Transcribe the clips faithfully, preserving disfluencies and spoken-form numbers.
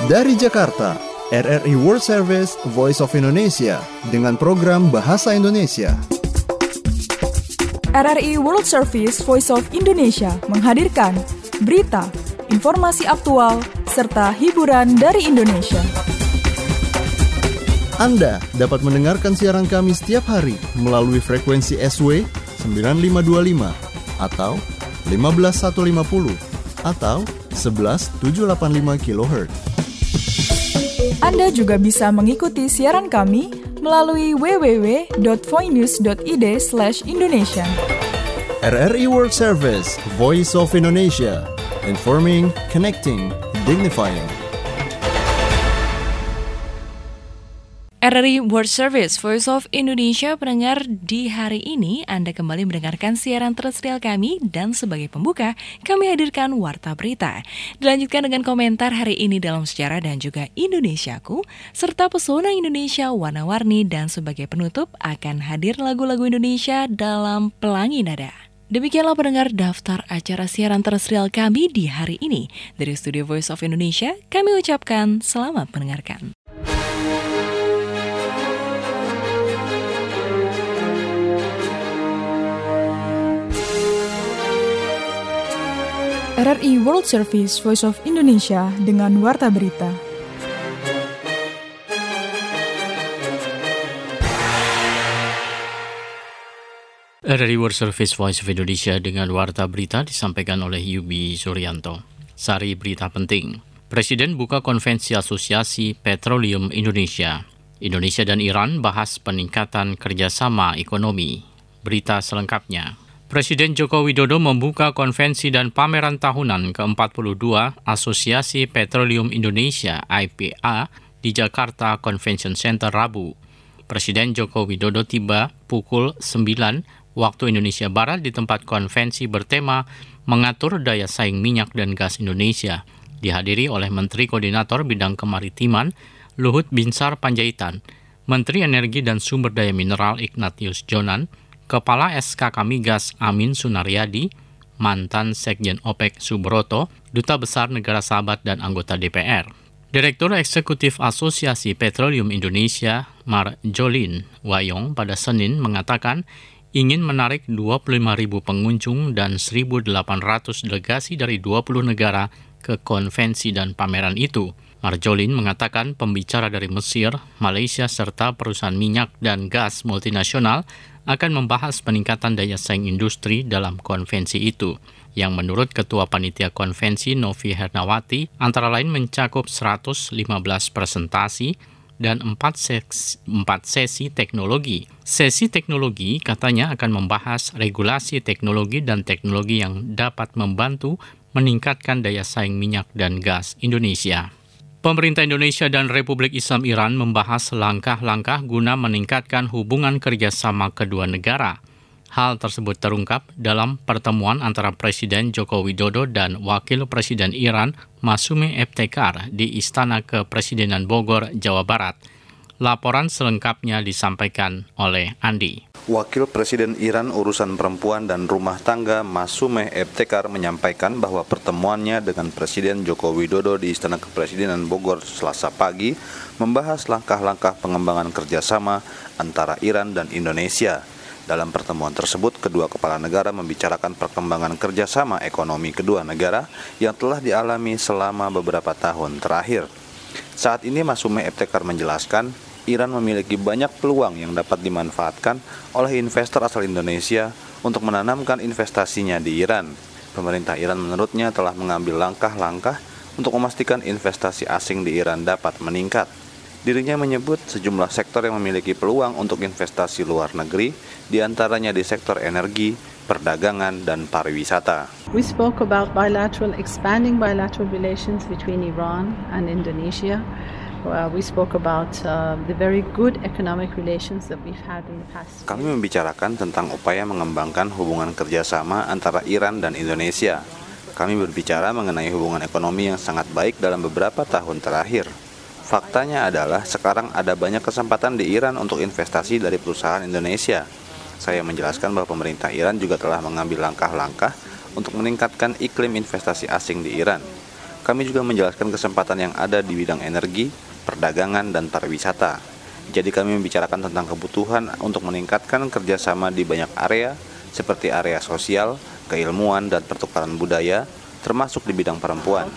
Dari Jakarta, R R I World Service Voice of Indonesia dengan program Bahasa Indonesia. R R I World Service Voice of Indonesia menghadirkan berita, informasi aktual, serta hiburan dari Indonesia. Anda dapat mendengarkan siaran kami setiap hari melalui frekuensi S W sembilan lima dua lima atau lima belas seratus lima puluh atau sebelas tujuh delapan lima kilohertz. Anda juga bisa mengikuti siaran kami melalui w w w dot voinews dot i d slash indonesia. R R I World Service, Voice of Indonesia, informing, connecting, dignifying. R R I World Service Voice of Indonesia, pendengar, di hari ini Anda kembali mendengarkan siaran terestrial kami dan sebagai pembuka kami hadirkan Warta Berita. Dilanjutkan dengan komentar hari ini dalam sejarah dan juga Indonesiaku, serta pesona Indonesia warna-warni, dan sebagai penutup akan hadir lagu-lagu Indonesia dalam Pelangi Nada. Demikianlah pendengar daftar acara siaran terestrial kami di hari ini. Dari Studio Voice of Indonesia, kami ucapkan selamat mendengarkan. R R I World Service Voice of Indonesia dengan Warta Berita. R R I World Service Voice of Indonesia dengan Warta Berita disampaikan oleh Yubi Suryanto. Sari berita penting. Presiden buka konvensi asosiasi Petroleum Indonesia. Indonesia dan Iran bahas peningkatan kerjasama ekonomi. Berita selengkapnya. Presiden Joko Widodo membuka konvensi dan pameran tahunan ke empat puluh dua Asosiasi Petroleum Indonesia I P A di Jakarta Convention Center Rabu. Presiden Joko Widodo tiba pukul sembilan waktu Indonesia Barat di tempat konvensi bertema Mengatur Daya Saing Minyak dan Gas Indonesia, dihadiri oleh Menteri Koordinator Bidang Kemaritiman Luhut Binsar Panjaitan, Menteri Energi dan Sumber Daya Mineral Ignatius Jonan, Kepala S K K Migas Amin Sunaryadi, mantan Sekjen OPEC Subroto, Duta Besar Negara Sahabat dan anggota D P R. Direktur Eksekutif Asosiasi Petroleum Indonesia, Marjolin Wayong, pada Senin mengatakan ingin menarik dua puluh lima ribu pengunjung dan seribu delapan ratus delegasi dari dua puluh negara ke konvensi dan pameran itu. Marjolin mengatakan pembicara dari Mesir, Malaysia, serta perusahaan minyak dan gas multinasional akan membahas peningkatan daya saing industri dalam konvensi itu, yang menurut Ketua Panitia Konvensi Novi Hernawati, antara lain mencakup seratus lima belas presentasi dan empat sesi, empat sesi teknologi. Sesi teknologi katanya akan membahas regulasi teknologi dan teknologi yang dapat membantu meningkatkan daya saing minyak dan gas Indonesia. Pemerintah Indonesia dan Republik Islam Iran membahas langkah-langkah guna meningkatkan hubungan kerjasama kedua negara. Hal tersebut terungkap dalam pertemuan antara Presiden Joko Widodo dan Wakil Presiden Iran Masumi Ebtekar di Istana Kepresidenan Bogor, Jawa Barat. Laporan selengkapnya disampaikan oleh Andi. Wakil Presiden Iran Urusan Perempuan dan Rumah Tangga Masumeh Ebtekar menyampaikan bahwa pertemuannya dengan Presiden Joko Widodo di Istana Kepresidenan Bogor Selasa pagi membahas langkah-langkah pengembangan kerjasama antara Iran dan Indonesia. Dalam pertemuan tersebut, kedua kepala negara membicarakan perkembangan kerjasama ekonomi kedua negara yang telah dialami selama beberapa tahun terakhir. Saat ini Masumeh Ebtekar menjelaskan, Iran memiliki banyak peluang yang dapat dimanfaatkan oleh investor asal Indonesia untuk menanamkan investasinya di Iran. Pemerintah Iran menurutnya telah mengambil langkah-langkah untuk memastikan investasi asing di Iran dapat meningkat. Dirinya menyebut sejumlah sektor yang memiliki peluang untuk investasi luar negeri, diantaranya di sektor energi, perdagangan, dan pariwisata. We spoke about bilateral, expanding bilateral relations between Iran and Indonesia. Uh, we spoke about uh, the very good economic relations that we've had in the past. Kami membicarakan tentang upaya mengembangkan hubungan kerjasama antara Iran dan Indonesia. Kami berbicara mengenai hubungan ekonomi yang sangat baik dalam beberapa tahun terakhir. Faktanya adalah sekarang ada banyak kesempatan di Iran untuk investasi dari perusahaan Indonesia. Saya menjelaskan bahwa pemerintah Iran juga telah mengambil langkah-langkah untuk meningkatkan iklim investasi asing di Iran. Kami juga menjelaskan kesempatan yang ada di bidang energi, perdagangan, dan pariwisata. Jadi kami membicarakan tentang kebutuhan untuk meningkatkan kerjasama di banyak area, seperti area sosial, keilmuan, dan pertukaran budaya, termasuk di bidang perempuan.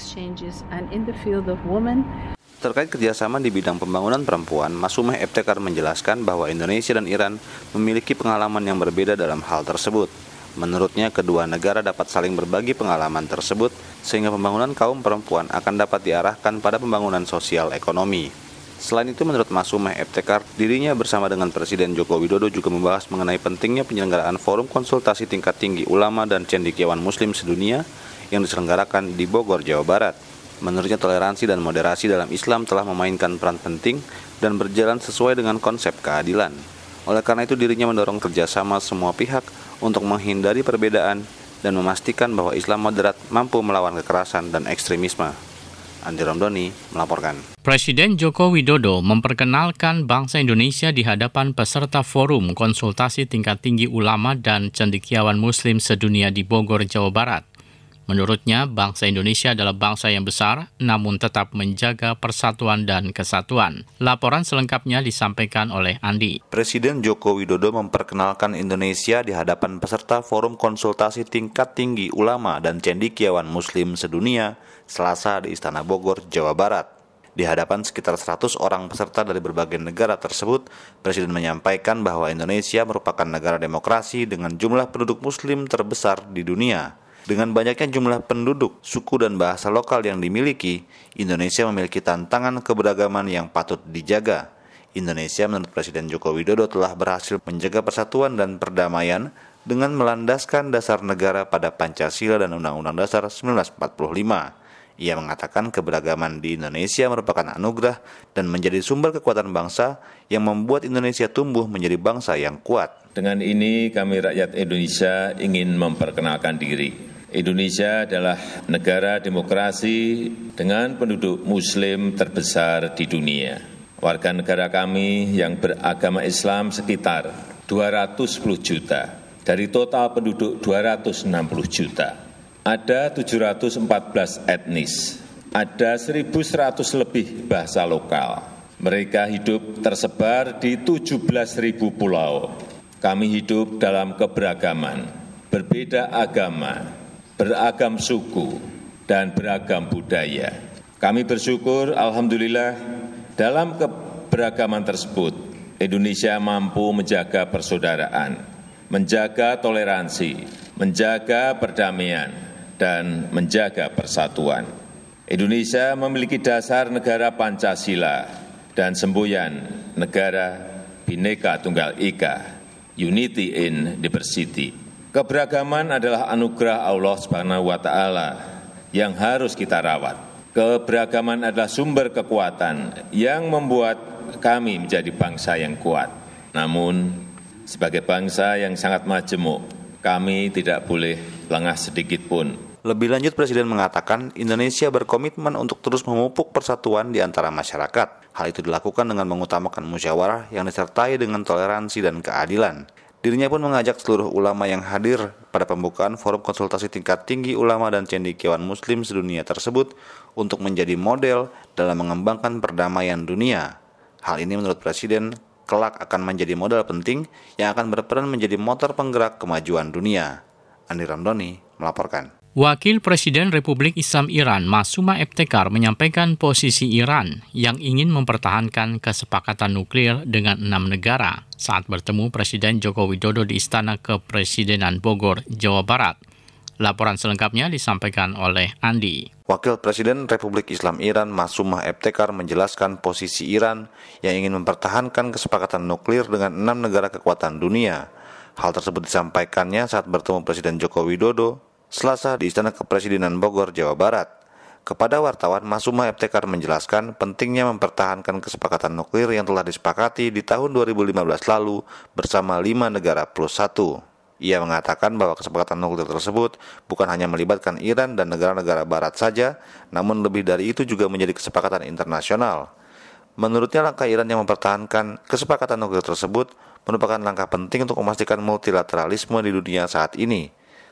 Terkait kerjasama di bidang pembangunan perempuan, Masumeh Ebtekar menjelaskan bahwa Indonesia dan Iran memiliki pengalaman yang berbeda dalam hal tersebut. Menurutnya, kedua negara dapat saling berbagi pengalaman tersebut, sehingga pembangunan kaum perempuan akan dapat diarahkan pada pembangunan sosial ekonomi. Selain itu, menurut Masumeh Ebtekar, dirinya bersama dengan Presiden Joko Widodo juga membahas mengenai pentingnya penyelenggaraan forum konsultasi tingkat tinggi ulama dan cendekiawan muslim sedunia yang diselenggarakan di Bogor, Jawa Barat. Menurutnya, toleransi dan moderasi dalam Islam telah memainkan peran penting dan berjalan sesuai dengan konsep keadilan. Oleh karena itu, dirinya mendorong kerjasama semua pihak untuk menghindari perbedaan dan memastikan bahwa Islam moderat mampu melawan kekerasan dan ekstremisme. Andi Ramdhani melaporkan. Presiden Joko Widodo memperkenalkan bangsa Indonesia di hadapan peserta forum konsultasi tingkat tinggi ulama dan cendekiawan muslim sedunia di Bogor, Jawa Barat. Menurutnya, bangsa Indonesia adalah bangsa yang besar, namun tetap menjaga persatuan dan kesatuan. Laporan selengkapnya disampaikan oleh Andi. Presiden Joko Widodo memperkenalkan Indonesia di hadapan peserta Forum Konsultasi Tingkat Tinggi Ulama dan Cendekiawan Muslim Sedunia, Selasa di Istana Bogor, Jawa Barat. Di hadapan sekitar seratus orang peserta dari berbagai negara tersebut, Presiden menyampaikan bahwa Indonesia merupakan negara demokrasi dengan jumlah penduduk Muslim terbesar di dunia. Dengan banyaknya jumlah penduduk, suku dan bahasa lokal yang dimiliki, Indonesia memiliki tantangan keberagaman yang patut dijaga. Indonesia menurut Presiden Joko Widodo telah berhasil menjaga persatuan dan perdamaian dengan melandaskan dasar negara pada Pancasila dan Undang-Undang Dasar seribu sembilan ratus empat puluh lima. Ia mengatakan keberagaman di Indonesia merupakan anugerah dan menjadi sumber kekuatan bangsa yang membuat Indonesia tumbuh menjadi bangsa yang kuat. Dengan ini kami rakyat Indonesia ingin memperkenalkan diri. Indonesia adalah negara demokrasi dengan penduduk muslim terbesar di dunia. Warga negara kami yang beragama Islam sekitar dua ratus sepuluh juta, dari total penduduk dua ratus enam puluh juta. Ada tujuh ratus empat belas etnis, ada seribu seratus lebih bahasa lokal. Mereka hidup tersebar di tujuh belas ribu pulau. Kami hidup dalam keberagaman, berbeda agama, beragam suku, dan beragam budaya. Kami bersyukur, alhamdulillah, dalam keberagaman tersebut, Indonesia mampu menjaga persaudaraan, menjaga toleransi, menjaga perdamaian, dan menjaga persatuan. Indonesia memiliki dasar negara Pancasila dan semboyan negara Bhinneka Tunggal Ika, Unity in Diversity. Keberagaman adalah anugerah Allah Subhanahu wa taala yang harus kita rawat. Keberagaman adalah sumber kekuatan yang membuat kami menjadi bangsa yang kuat. Namun, sebagai bangsa yang sangat majemuk, kami tidak boleh lengah sedikit pun. Lebih lanjut, Presiden mengatakan Indonesia berkomitmen untuk terus memupuk persatuan di antara masyarakat. Hal itu dilakukan dengan mengutamakan musyawarah yang disertai dengan toleransi dan keadilan. Dirinya pun mengajak seluruh ulama yang hadir pada pembukaan forum konsultasi tingkat tinggi ulama dan cendekiawan muslim sedunia tersebut untuk menjadi model dalam mengembangkan perdamaian dunia. Hal ini menurut Presiden kelak akan menjadi modal penting yang akan berperan menjadi motor penggerak kemajuan dunia. Andi Ramdhani melaporkan. Wakil Presiden Republik Islam Iran Masumeh Ebtekar menyampaikan posisi Iran yang ingin mempertahankan kesepakatan nuklir dengan enam negara saat bertemu Presiden Joko Widodo di Istana Kepresidenan Bogor, Jawa Barat. Laporan selengkapnya disampaikan oleh Andi. Wakil Presiden Republik Islam Iran Masumeh Ebtekar menjelaskan posisi Iran yang ingin mempertahankan kesepakatan nuklir dengan enam negara kekuatan dunia. Hal tersebut disampaikannya saat bertemu Presiden Joko Widodo Selasa di Istana Kepresidenan Bogor, Jawa Barat. Kepada wartawan, Masumeh Ebtekar menjelaskan pentingnya mempertahankan kesepakatan nuklir yang telah disepakati di tahun dua ribu lima belas lalu bersama lima negara plus satu. Ia mengatakan bahwa kesepakatan nuklir tersebut bukan hanya melibatkan Iran dan negara-negara barat saja, namun lebih dari itu juga menjadi kesepakatan internasional. Menurutnya, langkah Iran yang mempertahankan kesepakatan nuklir tersebut merupakan langkah penting untuk memastikan multilateralisme di dunia saat ini.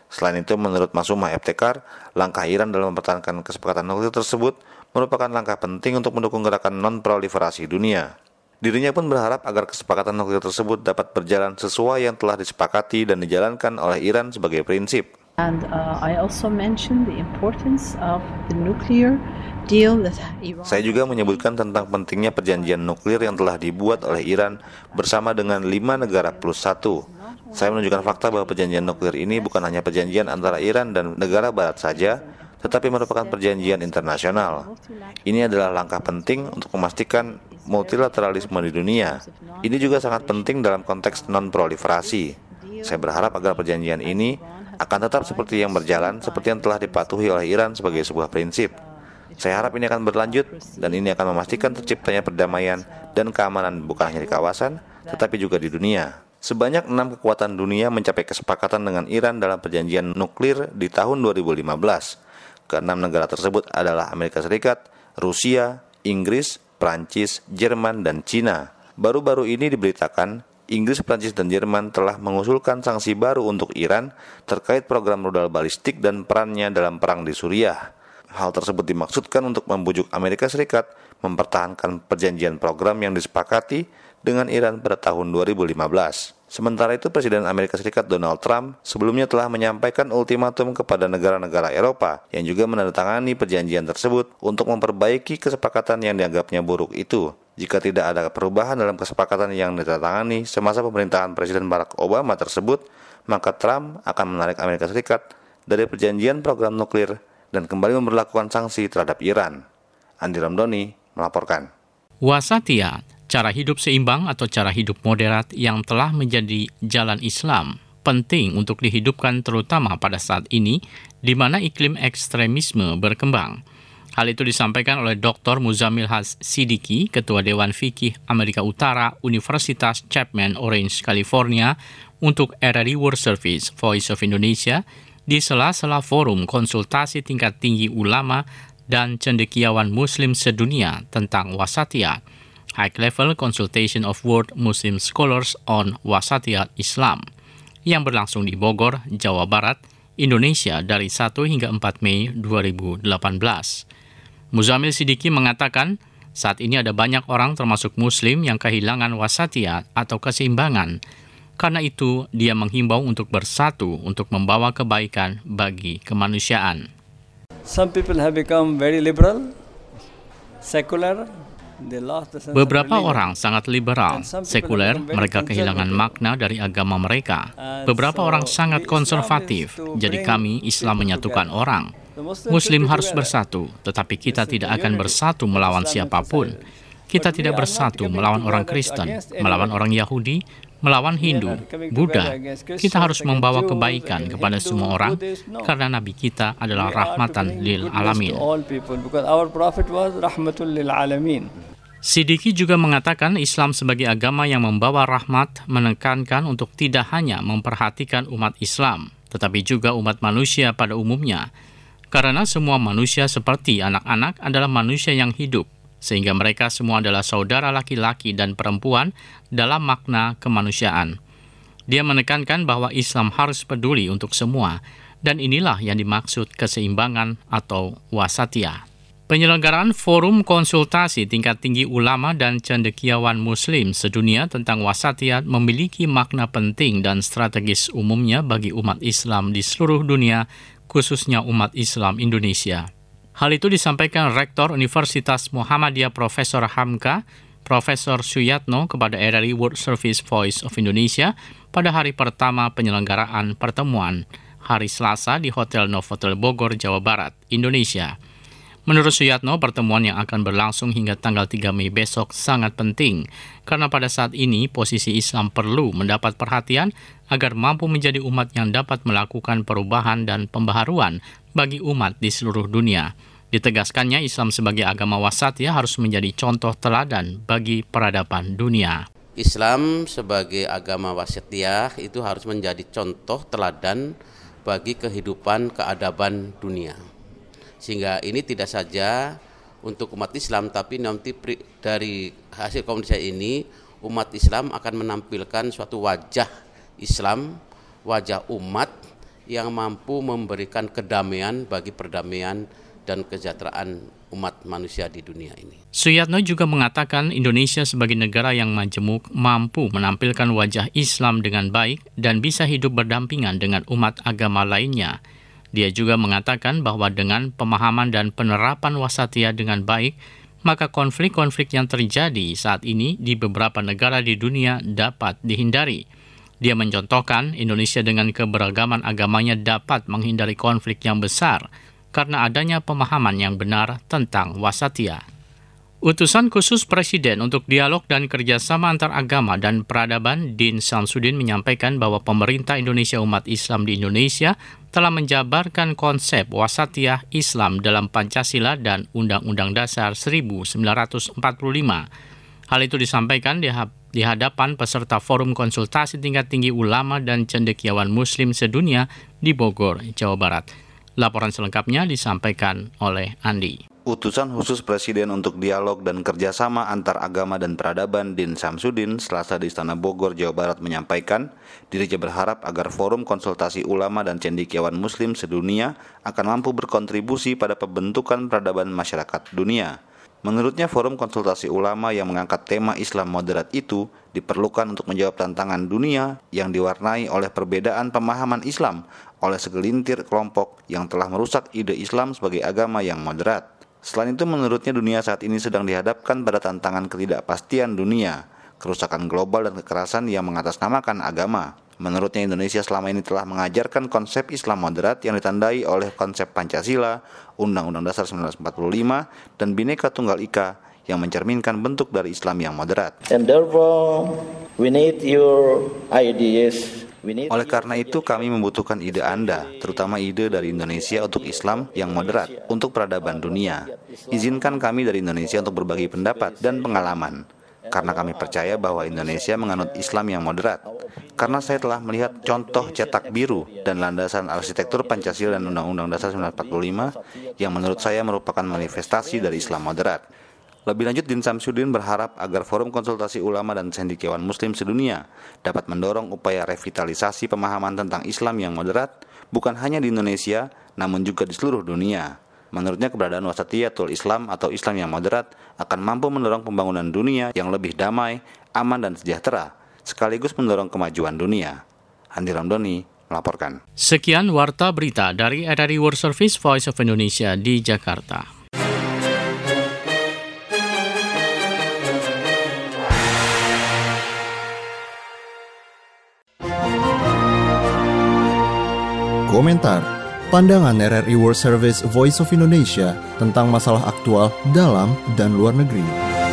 Selain itu, menurut Masumah Ebtekar, langkah Iran dalam mempertahankan kesepakatan nuklir tersebut merupakan langkah penting untuk mendukung gerakan non-proliferasi dunia. Dirinya pun berharap agar kesepakatan nuklir tersebut dapat berjalan sesuai yang telah disepakati dan dijalankan oleh Iran sebagai prinsip. And uh, I also mentioned the importance of the nuclear deal that Iran. Saya juga menyebutkan tentang pentingnya perjanjian nuklir yang telah dibuat oleh Iran bersama dengan lima negara plus satu. Saya menunjukkan fakta bahwa perjanjian nuklir ini bukan hanya perjanjian antara Iran dan negara barat saja, tetapi merupakan perjanjian internasional. Ini adalah langkah penting untuk memastikan multilateralisme di dunia. Ini juga sangat penting dalam konteks non-proliferasi. Saya berharap agar perjanjian ini akan tetap seperti yang berjalan, seperti yang telah dipatuhi oleh Iran sebagai sebuah prinsip. Saya harap ini akan berlanjut, dan ini akan memastikan terciptanya perdamaian dan keamanan bukan hanya di kawasan, tetapi juga di dunia. Sebanyak enam kekuatan dunia mencapai kesepakatan dengan Iran dalam perjanjian nuklir di tahun dua ribu lima belas. Keenam negara tersebut adalah Amerika Serikat, Rusia, Inggris, Prancis, Jerman, dan Cina. Baru-baru ini diberitakan, Inggris, Prancis, dan Jerman telah mengusulkan sanksi baru untuk Iran terkait program rudal balistik dan perannya dalam perang di Suriah. Hal tersebut dimaksudkan untuk membujuk Amerika Serikat mempertahankan perjanjian program yang disepakati dengan Iran pada tahun dua ribu lima belas. Sementara itu, Presiden Amerika Serikat Donald Trump sebelumnya telah menyampaikan ultimatum kepada negara-negara Eropa yang juga menandatangani perjanjian tersebut untuk memperbaiki kesepakatan yang dianggapnya buruk itu. Jika tidak ada perubahan dalam kesepakatan yang ditandatangani semasa pemerintahan Presiden Barack Obama tersebut, maka Trump akan menarik Amerika Serikat dari perjanjian program nuklir dan kembali memberlakukan sanksi terhadap Iran. Andi Ramdhani melaporkan. Wasatiyah, cara hidup seimbang atau cara hidup moderat yang telah menjadi jalan Islam, penting untuk dihidupkan terutama pada saat ini, di mana iklim ekstremisme berkembang. Hal itu disampaikan oleh Doktor Muzamil Has Siddiqui, Ketua Dewan Fikih Amerika Utara, Universitas Chapman Orange, California, untuk R R I World Service Voice of Indonesia, di sela-sela forum konsultasi tingkat tinggi ulama dan cendekiawan Muslim sedunia tentang Wasatiyah, High Level Consultation of World Muslim Scholars on Wasatiyah Islam, yang berlangsung di Bogor, Jawa Barat, Indonesia dari satu hingga empat Mei dua ribu delapan belas. Muzamil Siddiqui mengatakan, saat ini ada banyak orang termasuk Muslim yang kehilangan wasatiyah atau keseimbangan. Karena itu, dia menghimbau untuk bersatu untuk membawa kebaikan bagi kemanusiaan. Some people have become very liberal, secular. Beberapa orang sangat liberal, sekuler, mereka kehilangan makna dari agama mereka. Beberapa orang sangat konservatif, jadi kami Islam menyatukan orang. Muslim harus bersatu, tetapi kita tidak akan bersatu melawan siapapun. Kita tidak bersatu melawan orang Kristen, melawan orang Yahudi, melawan Hindu, Buddha. Kita harus membawa kebaikan kepada semua orang, karena Nabi kita adalah rahmatan lil alamin. Siddiqui juga mengatakan Islam sebagai agama yang membawa rahmat menekankan untuk tidak hanya memperhatikan umat Islam, tetapi juga umat manusia pada umumnya. Karena semua manusia seperti anak-anak adalah manusia yang hidup, sehingga mereka semua adalah saudara laki-laki dan perempuan dalam makna kemanusiaan. Dia menekankan bahwa Islam harus peduli untuk semua, dan inilah yang dimaksud keseimbangan atau wasatiyah. Penyelenggaraan forum konsultasi tingkat tinggi ulama dan cendekiawan Muslim sedunia tentang wasatiyah memiliki makna penting dan strategis umumnya bagi umat Islam di seluruh dunia, khususnya umat Islam Indonesia. Hal itu disampaikan Rektor Universitas Muhammadiyah Profesor Hamka, Profesor Suyatno kepada R R I World Service Voice of Indonesia pada hari pertama penyelenggaraan pertemuan, hari Selasa di Hotel Novotel Bogor, Jawa Barat, Indonesia. Menurut Suyatno, pertemuan yang akan berlangsung hingga tanggal tiga Mei besok sangat penting, karena pada saat ini posisi Islam perlu mendapat perhatian agar mampu menjadi umat yang dapat melakukan perubahan dan pembaharuan bagi umat di seluruh dunia. Ditegaskannya, Islam sebagai agama wasatiyah harus menjadi contoh teladan bagi peradaban dunia. Islam sebagai agama wasatiyah itu harus menjadi contoh teladan bagi kehidupan keadaban dunia. Sehingga ini tidak saja untuk umat Islam, tapi nanti dari hasil komunikasi ini umat Islam akan menampilkan suatu wajah Islam, wajah umat yang mampu memberikan kedamaian bagi perdamaian dan kesejahteraan umat manusia di dunia ini. Suyatno juga mengatakan Indonesia sebagai negara yang majemuk mampu menampilkan wajah Islam dengan baik dan bisa hidup berdampingan dengan umat agama lainnya. Dia juga mengatakan bahwa dengan pemahaman dan penerapan wasatiyah dengan baik, maka konflik-konflik yang terjadi saat ini di beberapa negara di dunia dapat dihindari. Dia mencontohkan Indonesia dengan keberagaman agamanya dapat menghindari konflik yang besar karena adanya pemahaman yang benar tentang wasatiyah. Utusan khusus Presiden untuk dialog dan kerjasama antar agama dan peradaban Din Samsudin menyampaikan bahwa pemerintah Indonesia Umat Islam di Indonesia telah menjabarkan konsep wasatiyah Islam dalam Pancasila dan Undang-Undang Dasar seribu sembilan ratus empat puluh lima. Hal itu disampaikan di, di hadapan peserta Forum Konsultasi Tingkat Tinggi Ulama dan Cendekiawan Muslim Sedunia di Bogor, Jawa Barat. Laporan selengkapnya disampaikan oleh Andi. Utusan khusus Presiden untuk dialog dan kerjasama antar agama dan peradaban Din Samsudin Selasa di Istana Bogor, Jawa Barat menyampaikan dirinya berharap agar Forum Konsultasi Ulama dan Cendekiawan Muslim Sedunia akan mampu berkontribusi pada pembentukan peradaban masyarakat dunia. Menurutnya Forum Konsultasi Ulama yang mengangkat tema Islam moderat itu diperlukan untuk menjawab tantangan dunia yang diwarnai oleh perbedaan pemahaman Islam oleh segelintir kelompok yang telah merusak ide Islam sebagai agama yang moderat. Selain itu, menurutnya dunia saat ini sedang dihadapkan pada tantangan ketidakpastian dunia, kerusakan global dan kekerasan yang mengatasnamakan agama. Menurutnya Indonesia selama ini telah mengajarkan konsep Islam moderat yang ditandai oleh konsep Pancasila, Undang-Undang Dasar seribu sembilan ratus empat puluh lima, dan Bhinneka Tunggal Ika yang mencerminkan bentuk dari Islam yang moderat. And therefore, we need your ideas. Oleh karena itu kami membutuhkan ide Anda, terutama ide dari Indonesia untuk Islam yang moderat, untuk peradaban dunia. Izinkan kami dari Indonesia untuk berbagi pendapat dan pengalaman, karena kami percaya bahwa Indonesia menganut Islam yang moderat. Karena saya telah melihat contoh cetak biru dan landasan arsitektur Pancasila dan Undang-Undang Dasar seribu sembilan ratus empat puluh lima yang menurut saya merupakan manifestasi dari Islam moderat. Lebih lanjut, Din Samsudin berharap agar Forum Konsultasi Ulama dan Cendekiawan Muslim Sedunia dapat mendorong upaya revitalisasi pemahaman tentang Islam yang moderat bukan hanya di Indonesia, namun juga di seluruh dunia. Menurutnya keberadaan wasatiyatul Islam atau Islam yang moderat akan mampu mendorong pembangunan dunia yang lebih damai, aman dan sejahtera, sekaligus mendorong kemajuan dunia. Andi Ramdhani melaporkan. Sekian warta berita dari R R I World Service Voice of Indonesia di Jakarta. Komentar, pandangan R R I World Service Voice of Indonesia tentang masalah aktual dalam dan luar negeri.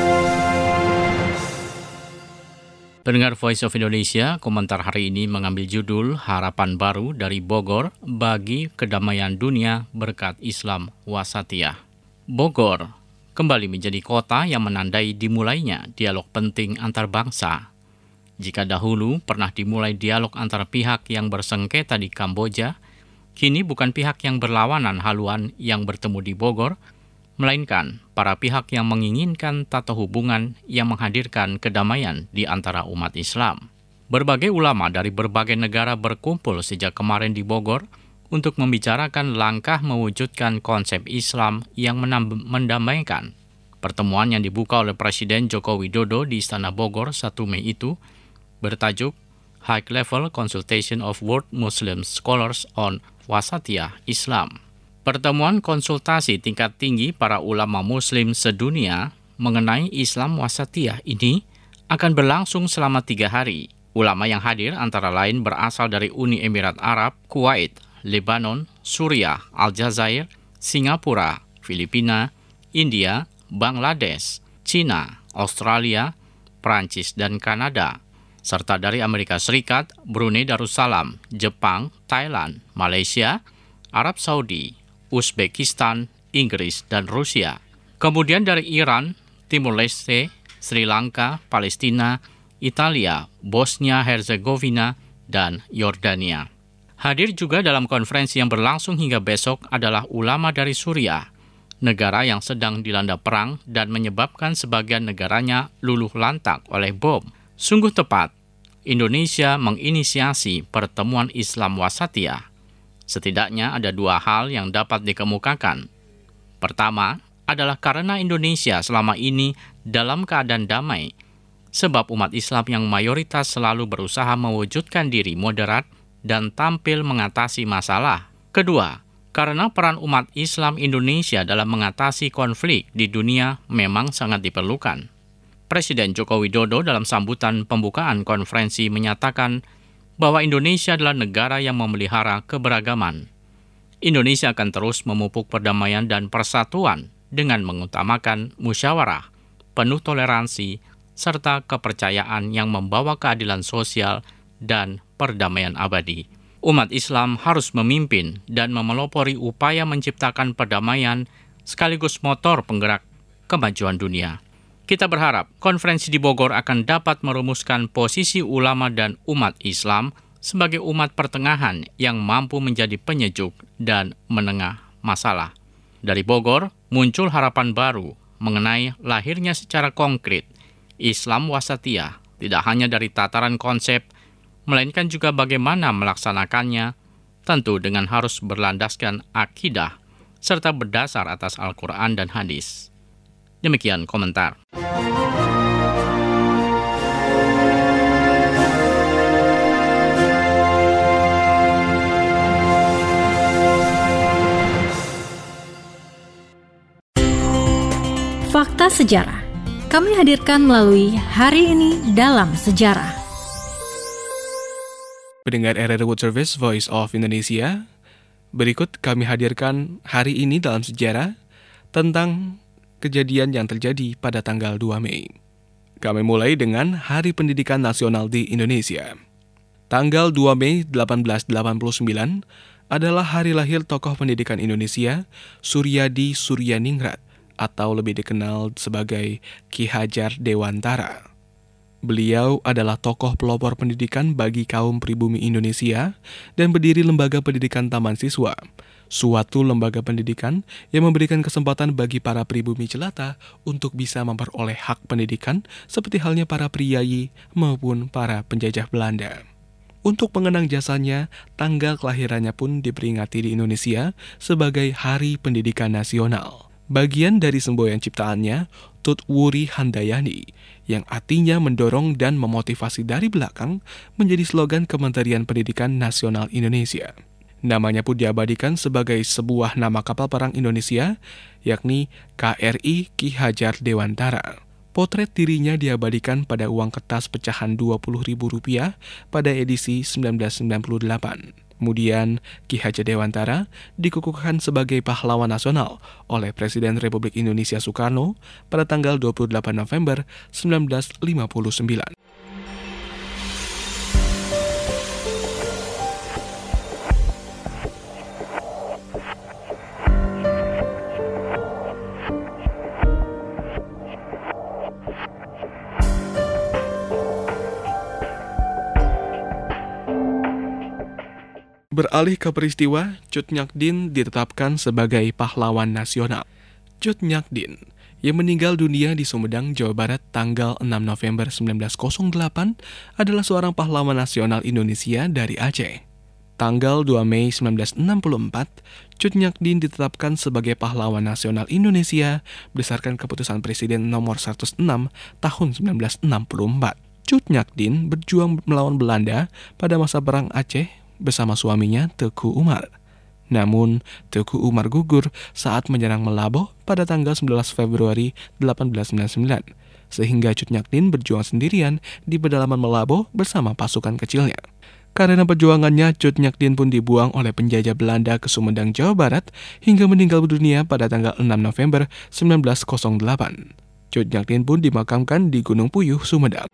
Pendengar Voice of Indonesia, komentar hari ini mengambil judul Harapan Baru dari Bogor bagi Kedamaian Dunia Berkat Islam Wasatiyah. Bogor kembali menjadi kota yang menandai dimulainya dialog penting antar bangsa. Jika dahulu pernah dimulai dialog antar pihak yang bersengketa di Kamboja, kini bukan pihak yang berlawanan haluan yang bertemu di Bogor, melainkan para pihak yang menginginkan tata hubungan yang menghadirkan kedamaian di antara umat Islam. Berbagai ulama dari berbagai negara berkumpul sejak kemarin di Bogor untuk membicarakan langkah mewujudkan konsep Islam yang menam- mendamaikan. Pertemuan yang dibuka oleh Presiden Joko Widodo di Istana Bogor satu Mei itu bertajuk High Level Consultation of World Muslim Scholars on Wasatiyah Islam. Pertemuan konsultasi tingkat tinggi para ulama muslim sedunia mengenai Islam Wasatiyah ini akan berlangsung selama tiga hari. Ulama yang hadir antara lain berasal dari Uni Emirat Arab, Kuwait, Lebanon, Suriah, Aljazair, Singapura, Filipina, India, Bangladesh, China, Australia, Prancis, dan Kanada, serta dari Amerika Serikat, Brunei Darussalam, Jepang, Thailand, Malaysia, Arab Saudi, Uzbekistan, Inggris, dan Rusia. Kemudian dari Iran, Timur Leste, Sri Lanka, Palestina, Italia, Bosnia-Herzegovina, dan Yordania. Hadir juga dalam konferensi yang berlangsung hingga besok adalah ulama dari Suriah, negara yang sedang dilanda perang dan menyebabkan sebagian negaranya luluh lantak oleh bom. Sungguh tepat, Indonesia menginisiasi pertemuan Islam Wasatiyah Setidaknya ada dua hal yang dapat dikemukakan. Pertama, adalah karena Indonesia selama ini dalam keadaan damai, sebab umat Islam yang mayoritas selalu berusaha mewujudkan diri moderat dan tampil mengatasi masalah. Kedua, karena peran umat Islam Indonesia dalam mengatasi konflik di dunia memang sangat diperlukan. Presiden Joko Widodo dalam sambutan pembukaan konferensi menyatakan bahwa Indonesia adalah negara yang memelihara keberagaman. Indonesia akan terus memupuk perdamaian dan persatuan dengan mengutamakan musyawarah, penuh toleransi, serta kepercayaan yang membawa keadilan sosial dan perdamaian abadi. Umat Islam harus memimpin dan memelopori upaya menciptakan perdamaian sekaligus motor penggerak kemajuan dunia. Kita berharap konferensi di Bogor akan dapat merumuskan posisi ulama dan umat Islam sebagai umat pertengahan yang mampu menjadi penyejuk dan menengah masalah. Dari Bogor, muncul harapan baru mengenai lahirnya secara konkret Islam wasatiyah, tidak hanya dari tataran konsep, melainkan juga bagaimana melaksanakannya, tentu dengan harus berlandaskan akidah, serta berdasar atas Al-Quran dan hadis. Demikian komentar. Fakta Sejarah kami hadirkan melalui Hari Ini Dalam Sejarah. Pendengar R R World Service Voice of Indonesia, berikut kami hadirkan Hari Ini Dalam Sejarah tentang kejadian yang terjadi pada tanggal dua Mei. Kami mulai dengan Hari Pendidikan Nasional di Indonesia. Tanggal dua Mei seribu delapan ratus delapan puluh sembilan adalah hari lahir tokoh pendidikan Indonesia, Suryadi Suryaningrat, atau lebih dikenal sebagai Ki Hajar Dewantara. Beliau adalah tokoh pelopor pendidikan bagi kaum pribumi Indonesia dan berdiri Lembaga Pendidikan Taman Siswa, suatu lembaga pendidikan yang memberikan kesempatan bagi para pribumi jelata untuk bisa memperoleh hak pendidikan seperti halnya para priyayi maupun para penjajah Belanda. Untuk mengenang jasanya, tanggal kelahirannya pun diperingati di Indonesia sebagai Hari Pendidikan Nasional. Bagian dari semboyan ciptaannya, Tut Wuri Handayani, yang artinya mendorong dan memotivasi dari belakang, menjadi slogan Kementerian Pendidikan Nasional Indonesia. Namanya pun diabadikan sebagai sebuah nama kapal perang Indonesia, yakni K R I Ki Hajar Dewantara. Potret dirinya diabadikan pada uang kertas pecahan dua puluh ribu rupiah pada edisi seribu sembilan ratus sembilan puluh delapan. Kemudian, Ki Hajar Dewantara dikukuhkan sebagai pahlawan nasional oleh Presiden Republik Indonesia Soekarno pada tanggal dua puluh delapan November seribu sembilan ratus lima puluh sembilan. Beralih ke peristiwa, Cut Nyak Dien ditetapkan sebagai pahlawan nasional. Cut Nyak Dien, yang meninggal dunia di Sumedang, Jawa Barat tanggal enam November seribu sembilan ratus delapan, adalah seorang pahlawan nasional Indonesia dari Aceh. Tanggal dua Mei seribu sembilan ratus enam puluh empat, Cut Nyak Dien ditetapkan sebagai pahlawan nasional Indonesia berdasarkan keputusan Presiden nomor seratus enam tahun seribu sembilan ratus enam puluh empat. Cut Nyak Dien berjuang melawan Belanda pada masa Perang Aceh bersama suaminya Teuku Umar. Namun, Teuku Umar gugur saat menyerang Meulaboh pada tanggal sebelas Februari seribu delapan ratus sembilan puluh sembilan, sehingga Cut Nyak Dien berjuang sendirian di pedalaman Meulaboh bersama pasukan kecilnya. Karena perjuangannya, Cut Nyak Dien pun dibuang oleh penjajah Belanda ke Sumedang, Jawa Barat, hingga meninggal dunia pada tanggal enam November seribu sembilan ratus delapan. Cut Nyak Dien pun dimakamkan di Gunung Puyuh, Sumedang.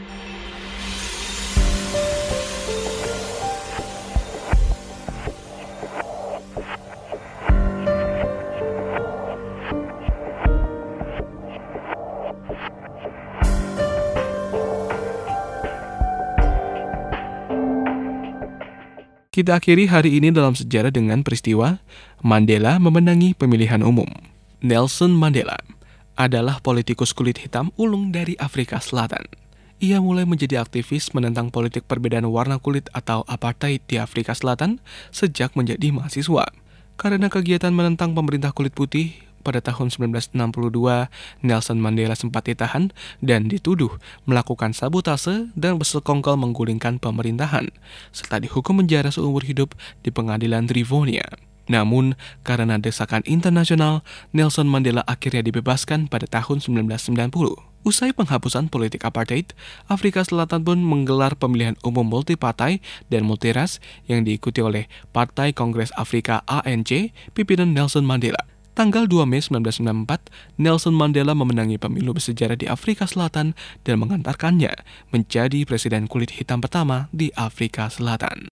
Kita akhiri hari ini dalam sejarah dengan peristiwa Mandela memenangi pemilihan umum. Nelson Mandela adalah politikus kulit hitam ulung dari Afrika Selatan. ia mulai menjadi aktivis menentang politik perbedaan warna kulit atau apartheid di Afrika Selatan sejak menjadi mahasiswa. Karena kegiatan menentang pemerintah kulit putih, pada tahun sembilan belas enam puluh dua, Nelson Mandela sempat ditahan dan dituduh melakukan sabotase dan bersekongkol menggulingkan pemerintahan, serta dihukum penjara seumur hidup di pengadilan Rivonia. Namun, karena desakan internasional, Nelson Mandela akhirnya dibebaskan pada tahun sembilan belas sembilan puluh. Usai penghapusan politik apartheid, Afrika Selatan pun menggelar pemilihan umum multipartai dan multiras yang diikuti oleh Partai Kongres Afrika A N C, pimpinan Nelson Mandela. Tanggal dua Mei sembilan belas sembilan puluh empat, Nelson Mandela memenangi pemilu bersejarah di Afrika Selatan dan mengantarkannya menjadi presiden kulit hitam pertama di Afrika Selatan.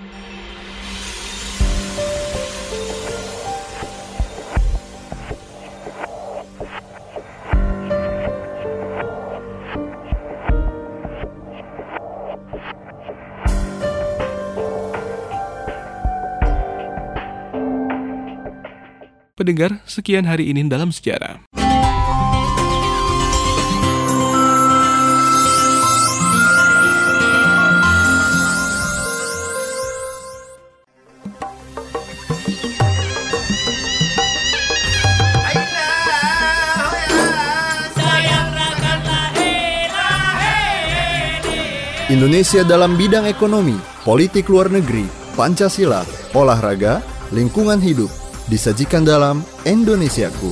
Pendengar, sekian hari ini dalam sejarah. Indonesia dalam bidang ekonomi, politik luar negeri, Pancasila, olahraga, lingkungan hidup, disajikan dalam Indonesiaku.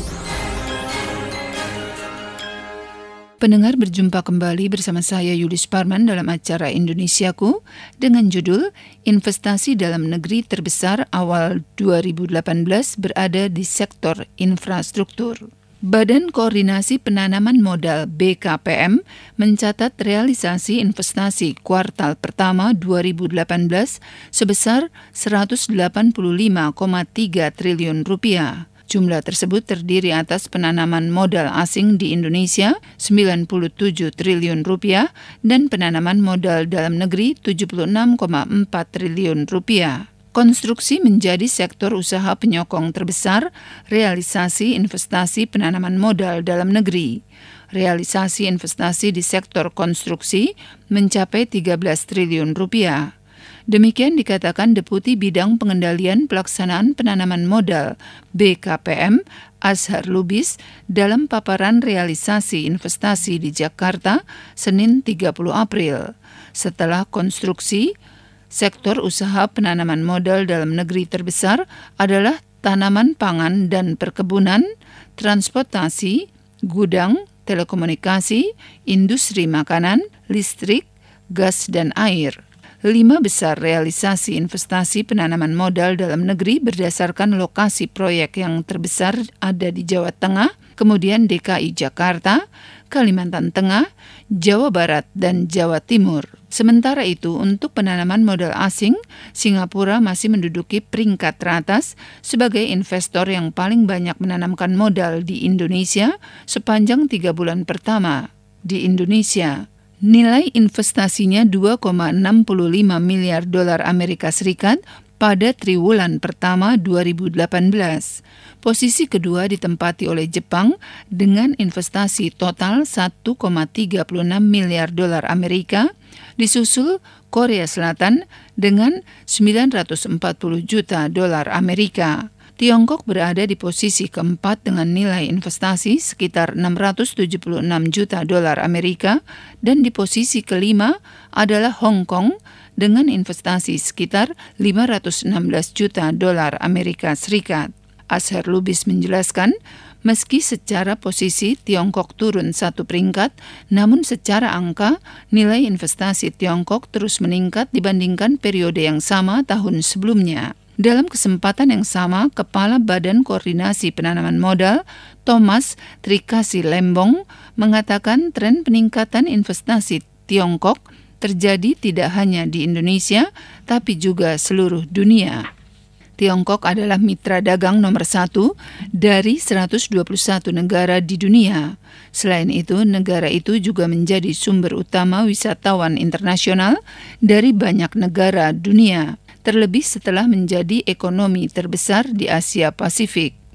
Pendengar, berjumpa kembali bersama saya Yulis Parman dalam acara Indonesiaku dengan judul Investasi Dalam Negeri Terbesar Awal dua ribu delapan belas berada di sektor infrastruktur. Badan Koordinasi Penanaman Modal B K P M mencatat realisasi investasi kuartal pertama dua ribu delapan belas sebesar seratus delapan puluh lima koma tiga triliun rupiah. Jumlah tersebut terdiri atas penanaman modal asing di Indonesia sembilan puluh tujuh triliun rupiah dan penanaman modal dalam negeri tujuh puluh enam koma empat triliun rupiah. Konstruksi menjadi sektor usaha penyokong terbesar realisasi investasi penanaman modal dalam negeri. Realisasi investasi di sektor konstruksi mencapai tiga belas triliun rupiah. Demikian dikatakan Deputi Bidang Pengendalian Pelaksanaan Penanaman Modal B K P M, Azhar Lubis, dalam paparan realisasi investasi di Jakarta, Senin tiga puluh April. Setelah konstruksi, sektor usaha penanaman modal dalam negeri terbesar adalah tanaman pangan dan perkebunan, transportasi, gudang, telekomunikasi, industri makanan, listrik, gas dan air. Lima besar realisasi investasi penanaman modal dalam negeri berdasarkan lokasi proyek yang terbesar ada di Jawa Tengah, kemudian D K I Jakarta, Kalimantan Tengah, Jawa Barat, dan Jawa Timur. Sementara itu, untuk penanaman modal asing, Singapura masih menduduki peringkat teratas sebagai investor yang paling banyak menanamkan modal di Indonesia sepanjang tiga bulan pertama di Indonesia. Nilai investasinya dua koma enam lima miliar dolar Amerika Serikat pada triwulan pertama dua ribu delapan belas. Posisi kedua ditempati oleh Jepang dengan investasi total satu koma tiga enam miliar dolar Amerika, disusul Korea Selatan dengan sembilan ratus empat puluh juta dolar Amerika. Tiongkok berada di posisi keempat dengan nilai investasi sekitar enam ratus tujuh puluh enam juta dolar Amerika dan di posisi kelima adalah Hong Kong dengan investasi sekitar lima ratus enam belas juta dolar Amerika Serikat. Azhar Lubis menjelaskan, meski secara posisi Tiongkok turun satu peringkat, namun secara angka nilai investasi Tiongkok terus meningkat dibandingkan periode yang sama tahun sebelumnya. Dalam kesempatan yang sama, Kepala Badan Koordinasi Penanaman Modal, Thomas Trikasi Lembong, mengatakan tren peningkatan investasi Tiongkok terjadi tidak hanya di Indonesia, tapi juga seluruh dunia. Tiongkok adalah mitra dagang nomor satu dari seratus dua puluh satu negara di dunia. Selain itu, negara itu juga menjadi sumber utama wisatawan internasional dari banyak negara dunia, terlebih setelah menjadi ekonomi terbesar di Asia Pasifik.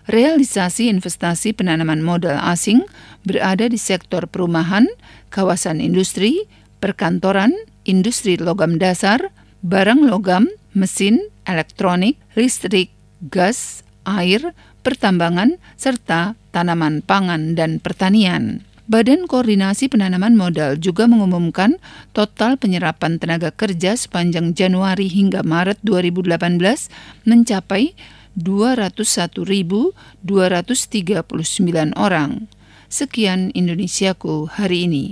realisasi investasi penanaman modal asing berada di sektor perumahan, kawasan industri, perkantoran, industri logam dasar, barang logam, mesin, elektronik, listrik, gas, air, pertambangan, serta tanaman pangan dan pertanian. Badan Koordinasi Penanaman Modal juga mengumumkan total penyerapan tenaga kerja sepanjang Januari hingga Maret dua ribu delapan belas mencapai dua ratus satu ribu dua ratus tiga puluh sembilan orang. Sekian Indonesiaku hari ini.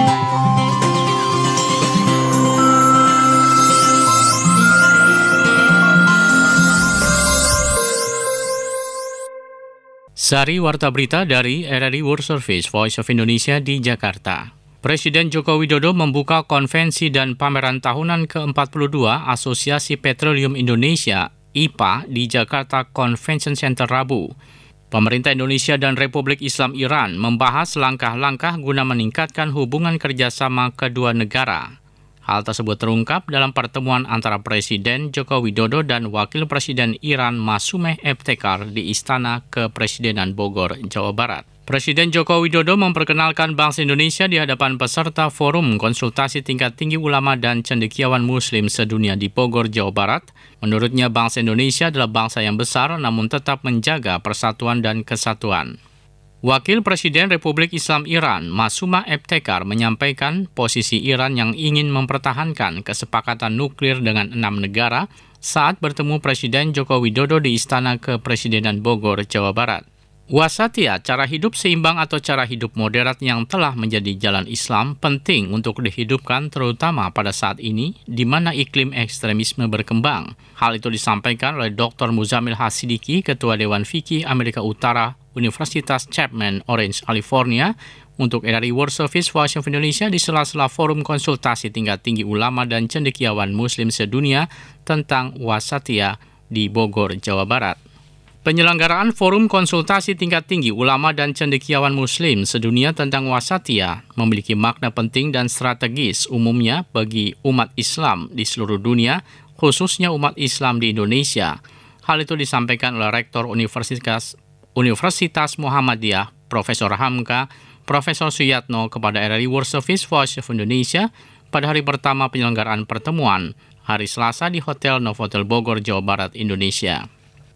Sari Warta Berita dari R R I World Service Voice of Indonesia di Jakarta. Presiden Joko Widodo membuka konvensi dan pameran tahunan ke empat puluh dua Asosiasi Petroleum Indonesia I P A di Jakarta Convention Center Rabu. Pemerintah Indonesia dan Republik Islam Iran membahas langkah-langkah guna meningkatkan hubungan kerjasama kedua negara. Hal tersebut terungkap dalam pertemuan antara Presiden Joko Widodo dan Wakil Presiden Iran Masumeh Ebtekar di Istana Kepresidenan Bogor, Jawa Barat. Presiden Joko Widodo memperkenalkan bangsa Indonesia di hadapan peserta Forum Konsultasi Tingkat Tinggi Ulama dan Cendekiawan Muslim Sedunia di Bogor, Jawa Barat. Menurutnya bangsa Indonesia adalah bangsa yang besar namun tetap menjaga persatuan dan kesatuan. Wakil Presiden Republik Islam Iran, Masumeh Ebtekar, menyampaikan posisi Iran yang ingin mempertahankan kesepakatan nuklir dengan enam negara saat bertemu Presiden Joko Widodo di Istana Kepresidenan Bogor, Jawa Barat. Wasatiyah, cara hidup seimbang atau cara hidup moderat yang telah menjadi jalan Islam, penting untuk dihidupkan terutama pada saat ini, di mana iklim ekstremisme berkembang. Hal itu disampaikan oleh Doktor Muzamil Hasidiki, Ketua Dewan Fikih Amerika Utara, Universitas Chapman, Orange, California, untuk R R I World Service Voice of Indonesia di sela-sela Forum Konsultasi Tingkat Tinggi Ulama dan Cendekiawan Muslim Sedunia tentang Wasatiyah di Bogor, Jawa Barat. Penyelenggaraan Forum Konsultasi Tingkat Tinggi Ulama dan Cendekiawan Muslim Sedunia tentang Wasatiyah memiliki makna penting dan strategis umumnya bagi umat Islam di seluruh dunia, khususnya umat Islam di Indonesia. Hal itu disampaikan oleh Rektor Universitas Universitas Muhammadiyah, Profesor Hamka, Profesor Suyatno kepada R R I World Service Voice of Indonesia pada hari pertama penyelenggaraan pertemuan, hari Selasa di Hotel Novotel Bogor, Jawa Barat, Indonesia.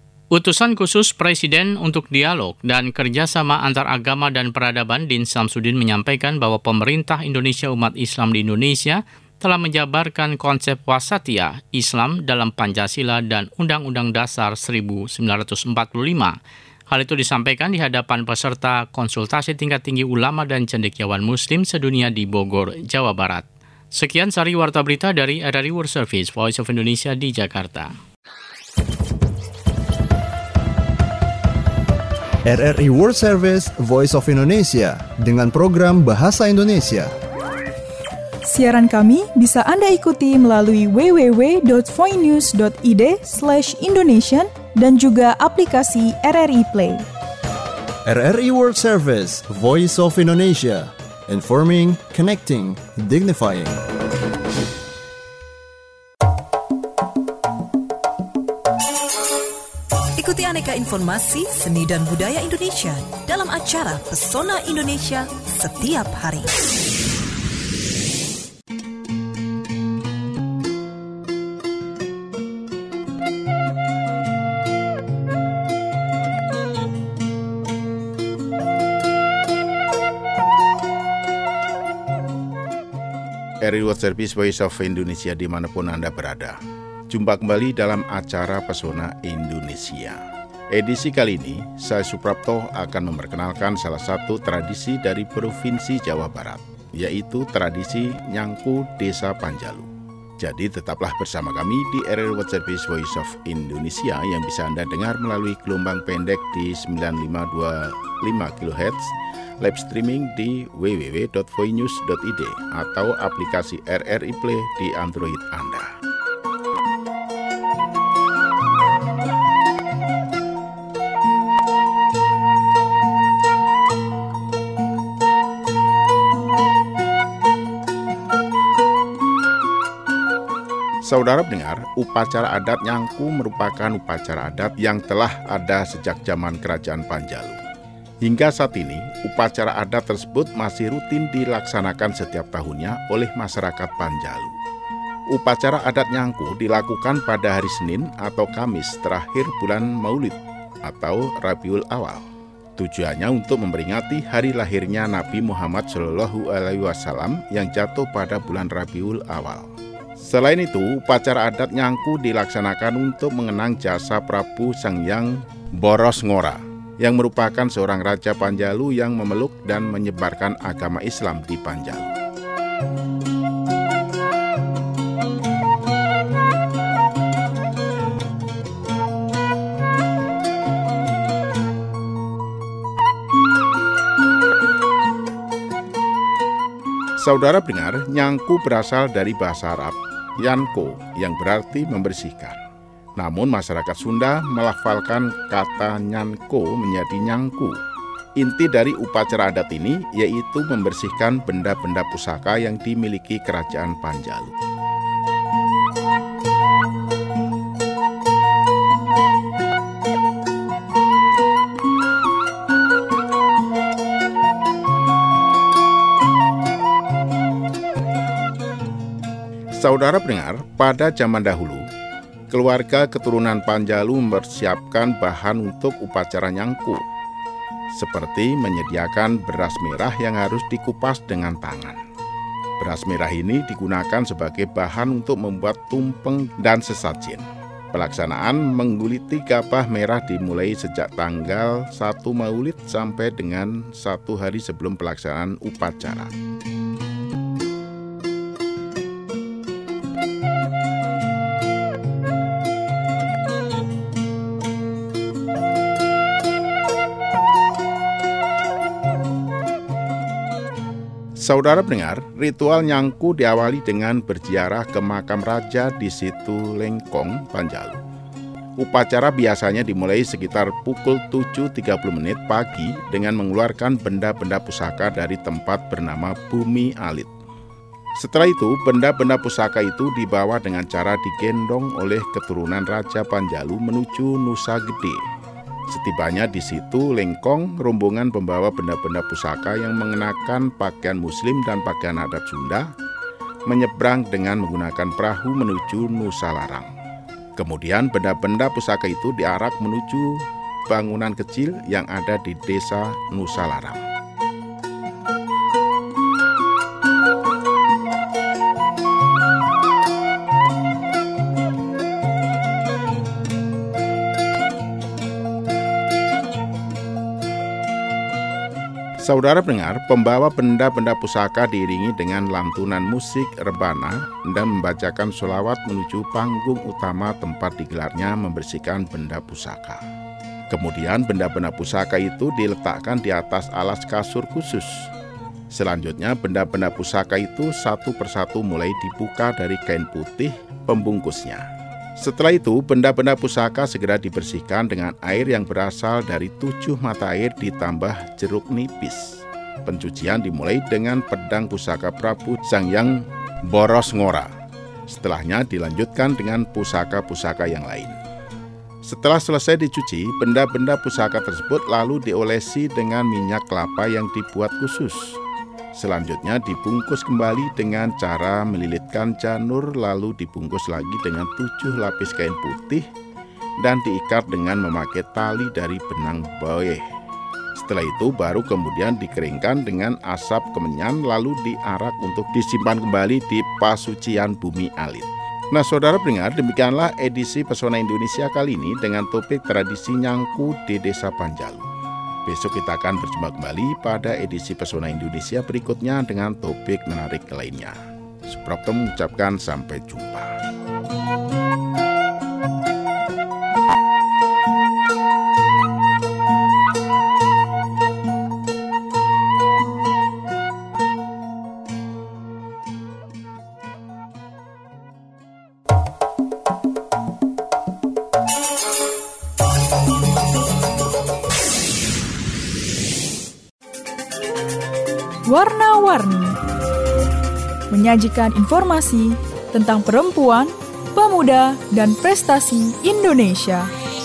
Utusan khusus Presiden untuk Dialog dan Kerjasama Antar Agama dan Peradaban Din Samsudin menyampaikan bahwa pemerintah Indonesia umat Islam di Indonesia telah menjabarkan konsep wasatiyah Islam dalam Pancasila dan Undang-Undang Dasar seribu sembilan ratus empat puluh lima. Hal itu disampaikan di hadapan peserta konsultasi tingkat tinggi ulama dan cendekiawan muslim sedunia di Bogor, Jawa Barat. Sekian Sari Warta Berita dari R R I World Service Voice of Indonesia di Jakarta. R R I World Service Voice of Indonesia dengan program Bahasa Indonesia. Siaran kami bisa Anda ikuti melalui w w w dot voinews dot i d slash indonesian dan juga aplikasi R R I Play. R R I World Service Voice of Indonesia. Informing, connecting, dignifying. Ikuti aneka informasi, seni dan budaya Indonesia dalam acara Pesona Indonesia setiap hari. R R I World Service Voice of Indonesia dimanapun Anda berada. Jumpa kembali dalam acara Pesona Indonesia. Edisi kali ini, saya Suprapto akan memperkenalkan salah satu tradisi dari Provinsi Jawa Barat, yaitu tradisi Nyangku Desa Panjalu. Jadi tetaplah bersama kami di R R I World Service Voice of Indonesia yang bisa Anda dengar melalui gelombang pendek di sembilan lima dua lima kilohertz, live streaming di w w w dot voinews dot i d atau aplikasi R R I Play di Android Anda. Saudara pendengar, upacara adat Nyangku merupakan upacara adat yang telah ada sejak zaman Kerajaan Panjalu. Hingga saat ini, upacara adat tersebut masih rutin dilaksanakan setiap tahunnya oleh masyarakat Panjalu. Upacara adat Nyangku dilakukan pada hari Senin atau Kamis terakhir bulan Maulid atau Rabiul Awal. Tujuannya untuk memperingati hari lahirnya Nabi Muhammad shallallahu alaihi wasallam yang jatuh pada bulan Rabiul Awal. Selain itu, upacara adat Nyangku dilaksanakan untuk mengenang jasa Prabu Sanghyang Boros Ngora, yang merupakan seorang raja Panjalu yang memeluk dan menyebarkan agama Islam di Panjalu. Saudara pendengar, Nyangku berasal dari bahasa Arab Yanko yang berarti membersihkan. Namun masyarakat Sunda melafalkan kata Nyanko menjadi Nyangku. Inti dari upacara adat ini yaitu membersihkan benda-benda pusaka yang dimiliki Kerajaan Panjalu. Saudara pendengar, pada zaman dahulu, keluarga keturunan Panjalu mempersiapkan bahan untuk upacara Nyangku, seperti menyediakan beras merah yang harus dikupas dengan tangan. Beras merah ini digunakan sebagai bahan untuk membuat tumpeng dan sesajen. Pelaksanaan mengguliti gabah merah dimulai sejak tanggal satu Maulid sampai dengan satu hari sebelum pelaksanaan upacara. Saudara pendengar, ritual Nyangku diawali dengan berziarah ke makam raja di Situ Lengkong, Panjalu. Upacara biasanya dimulai sekitar pukul tujuh tiga puluh menit pagi dengan mengeluarkan benda-benda pusaka dari tempat bernama Bumi Alit. Setelah itu, benda-benda pusaka itu dibawa dengan cara digendong oleh keturunan Raja Panjalu menuju Nusa Gede. Setibanya di Situ Lengkong, rombongan pembawa benda-benda pusaka yang mengenakan pakaian muslim dan pakaian adat Sunda menyeberang dengan menggunakan perahu menuju Nusa Larang. Kemudian benda-benda pusaka itu diarak menuju bangunan kecil yang ada di desa Nusa Larang. Saudara pendengar, pembawa benda-benda pusaka diiringi dengan lantunan musik rebana dan membacakan sholawat menuju panggung utama tempat digelarnya membersihkan benda pusaka. Kemudian benda-benda pusaka itu diletakkan di atas alas kasur khusus. Selanjutnya benda-benda pusaka itu satu persatu mulai dibuka dari kain putih pembungkusnya. Setelah itu, benda-benda pusaka segera dibersihkan dengan air yang berasal dari tujuh mata air ditambah jeruk nipis. Pencucian dimulai dengan pedang pusaka Prabu Sanghyang Boros Ngora. Setelahnya dilanjutkan dengan pusaka-pusaka yang lain. Setelah selesai dicuci, benda-benda pusaka tersebut lalu diolesi dengan minyak kelapa yang dibuat khusus. Selanjutnya dibungkus kembali dengan cara melilitkan janur, lalu dibungkus lagi dengan tujuh lapis kain putih dan diikat dengan memakai tali dari benang boeh. Setelah itu baru kemudian dikeringkan dengan asap kemenyan lalu diarak untuk disimpan kembali di pasucian Bumi Alit. Nah saudara pendengar, demikianlah edisi Pesona Indonesia kali ini dengan topik tradisi Nyangku di Desa Panjalu. Besok kita akan berjumpa kembali pada edisi Pesona Indonesia berikutnya dengan topik menarik lainnya. Suprapto mengucapkan sampai jumpa. Warna-warni menyajikan informasi tentang perempuan, Sumpah Muda dan Prestasi Indonesia.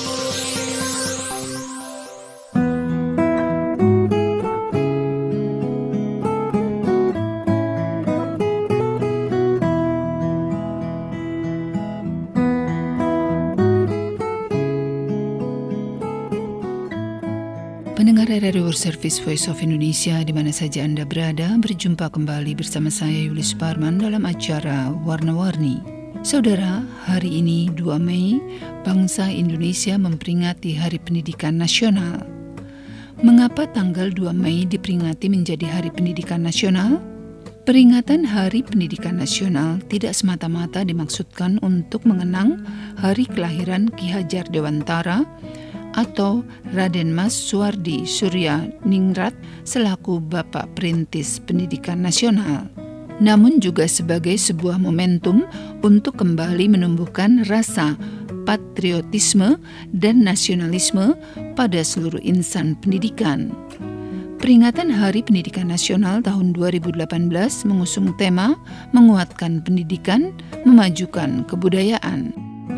Pendengar R R I World Service Voice of Indonesia di mana saja Anda berada, berjumpa kembali bersama saya Yulis Parman dalam acara Warna-Warni. Saudara, hari ini dua Mei, bangsa Indonesia memperingati Hari Pendidikan Nasional. Mengapa tanggal dua Mei diperingati menjadi Hari Pendidikan Nasional? Peringatan Hari Pendidikan Nasional tidak semata-mata dimaksudkan untuk mengenang hari kelahiran Ki Hajar Dewantara atau Raden Mas Suwardi Surya Ningrat selaku Bapak Perintis Pendidikan Nasional, namun juga sebagai sebuah momentum untuk kembali menumbuhkan rasa patriotisme dan nasionalisme pada seluruh insan pendidikan. Peringatan Hari Pendidikan Nasional tahun dua ribu delapan belas mengusung tema menguatkan pendidikan, memajukan kebudayaan.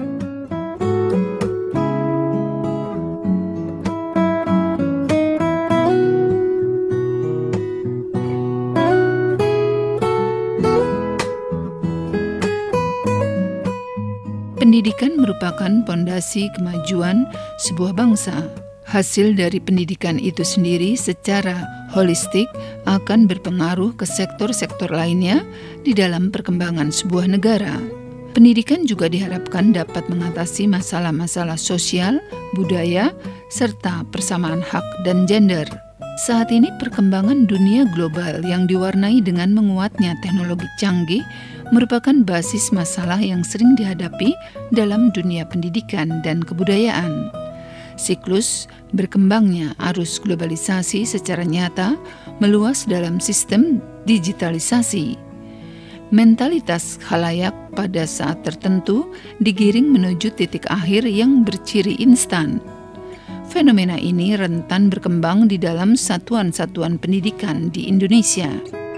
Pendidikan merupakan pondasi kemajuan sebuah bangsa. Hasil dari pendidikan itu sendiri secara holistik akan berpengaruh ke sektor-sektor lainnya di dalam perkembangan sebuah negara. Pendidikan juga diharapkan dapat mengatasi masalah-masalah sosial, budaya, serta persamaan hak dan gender. Saat ini perkembangan dunia global yang diwarnai dengan menguatnya teknologi canggih merupakan basis masalah yang sering dihadapi dalam dunia pendidikan dan kebudayaan. Siklus berkembangnya arus globalisasi secara nyata meluas dalam sistem digitalisasi. Mentalitas khalayak pada saat tertentu digiring menuju titik akhir yang berciri instan. Fenomena ini rentan berkembang di dalam satuan-satuan pendidikan di Indonesia.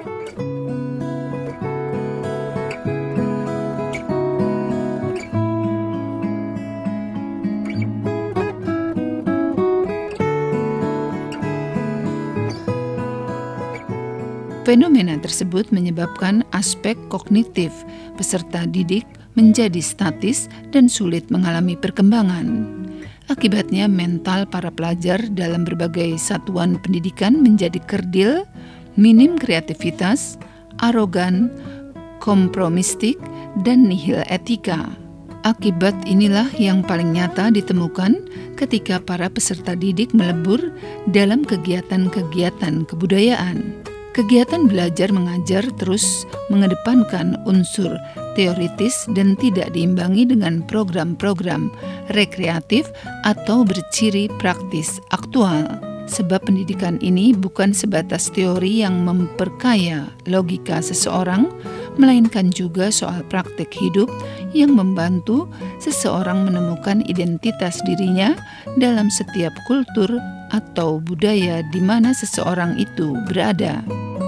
Fenomena tersebut menyebabkan aspek kognitif peserta didik menjadi statis dan sulit mengalami perkembangan. Akibatnya mental para pelajar dalam berbagai satuan pendidikan menjadi kerdil, minim kreativitas, arogan, kompromistik, dan nihil etika. Akibat inilah yang paling nyata ditemukan ketika para peserta didik melebur dalam kegiatan-kegiatan kebudayaan. Kegiatan belajar mengajar terus mengedepankan unsur teoritis dan tidak diimbangi dengan program-program rekreatif atau berciri praktis aktual. Sebab pendidikan ini bukan sebatas teori yang memperkaya logika seseorang, melainkan juga soal praktik hidup yang membantu seseorang menemukan identitas dirinya dalam setiap kultur atau budaya di mana seseorang itu berada.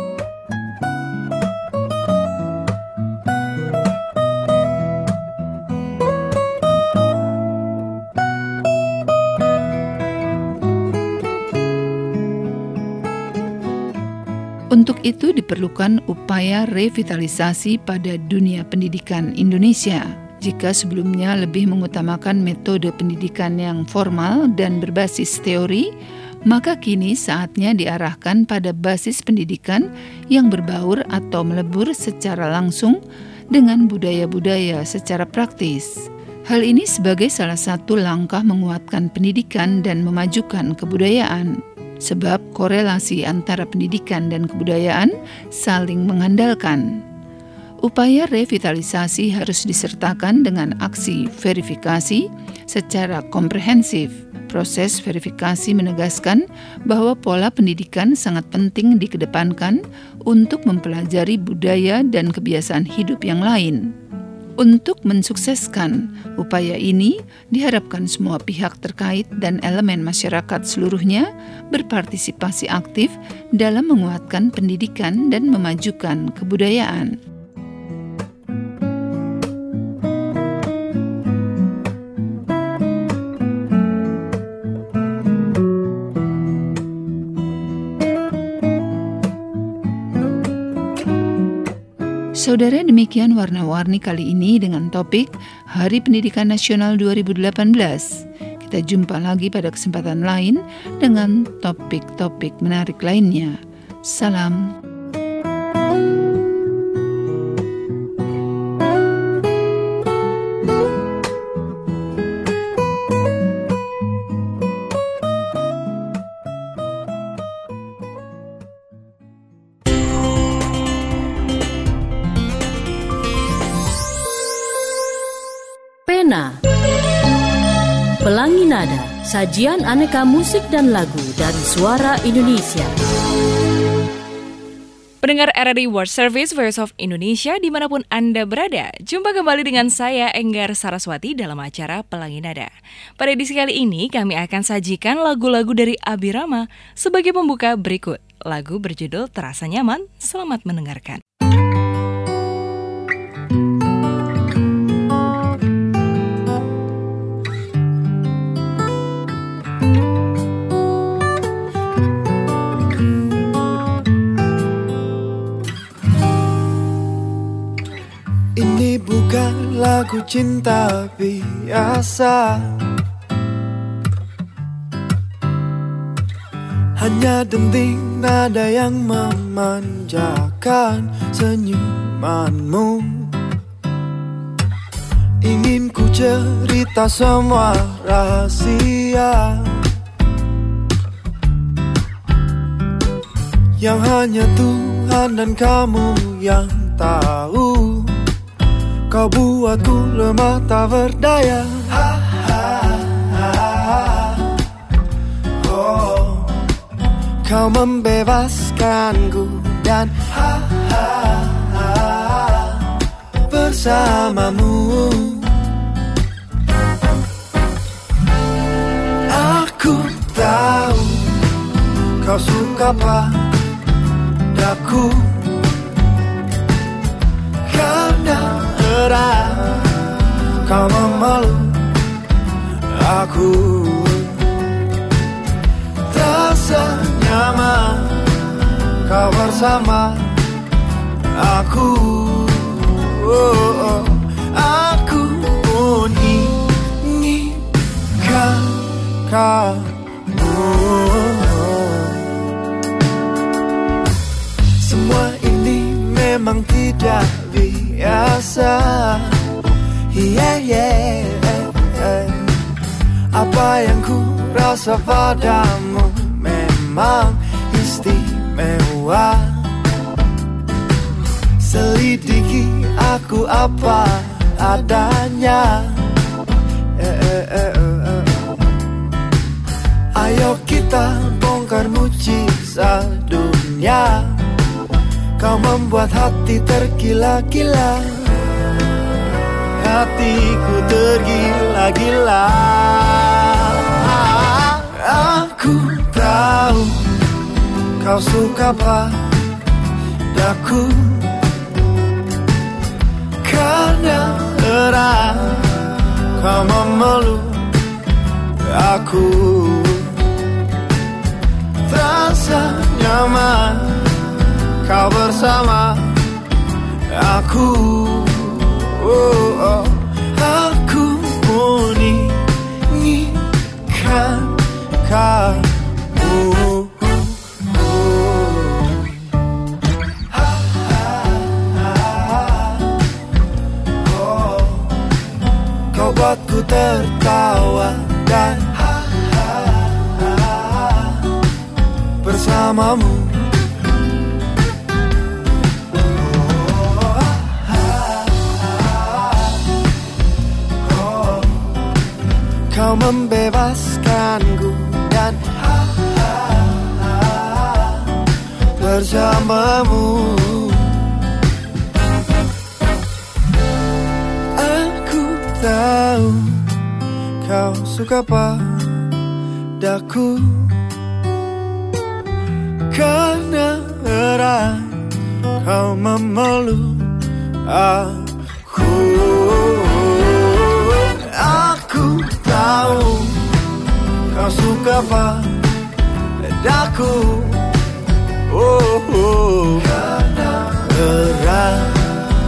Untuk itu diperlukan upaya revitalisasi pada dunia pendidikan Indonesia. Jika sebelumnya lebih mengutamakan metode pendidikan yang formal dan berbasis teori, maka kini saatnya diarahkan pada basis pendidikan yang berbaur atau melebur secara langsung dengan budaya-budaya secara praktis. Hal ini sebagai salah satu langkah menguatkan pendidikan dan memajukan kebudayaan. Sebab korelasi antara pendidikan dan kebudayaan saling mengandalkan. Upaya revitalisasi harus disertakan dengan aksi verifikasi secara komprehensif. Proses verifikasi menegaskan bahwa pola pendidikan sangat penting dikedepankan untuk mempelajari budaya dan kebiasaan hidup yang lain. Untuk mensukseskan upaya ini, diharapkan semua pihak terkait dan elemen masyarakat seluruhnya berpartisipasi aktif dalam menguatkan pendidikan dan memajukan kebudayaan. Saudara, demikian warna-warni kali ini dengan topik Hari Pendidikan Nasional dua ribu delapan belas. Kita jumpa lagi pada kesempatan lain dengan topik-topik menarik lainnya. Salam. Pelangi Nada, sajian aneka musik dan lagu dari Suara Indonesia. Pendengar R R I World Service Voice of Indonesia dimanapun Anda berada, jumpa kembali dengan saya Enggar Saraswati dalam acara Pelangi Nada. Pada edisi kali ini kami akan sajikan lagu-lagu dari Abirama sebagai pembuka berikut. Lagu berjudul Terasa Nyaman, selamat mendengarkan. Ini bukan lagu cinta biasa, hanya denting nada yang memanjakan senyumanmu. Ingin ku cerita semua rahasia yang hanya Tuhan dan kamu yang tahu. Kau buatku lemah tak berdaya. Ha, ha, ha, ha. Oh, kau membebaskanku dan ha, ha, ha, bersamamu. Aku tahu kau suka padaku karena kau memeluk aku, terasa nyaman kau bersama aku. Oh, oh. Aku pun inginkan kamu. Semua ini memang tidak biasa. Yeah, yeah, yeah. Apa yang ku rasa padamu memang istimewa. Selidiki aku apa adanya. eh, eh, eh, eh. Ayo kita bongkar mujizat dunia. Kau membuat hati tergila-gila, hatiku tergila-gila. Aku tahu kau suka padaku karena erat kau memeluk aku, terasa nyaman kau bersama aku. Oh, oh. Aku pun inginkan kamu. Ha, ha, ha, oh. Kau buatku tertawa dan ha, ha, ha, bersamamu. Kau membebaskanku dan ha, ha, ha, bersamamu. Aku tahu kau suka padaku karena erat kau memeluk aku. Aku tahu kau suka padaku. Oh, oh. Karena erat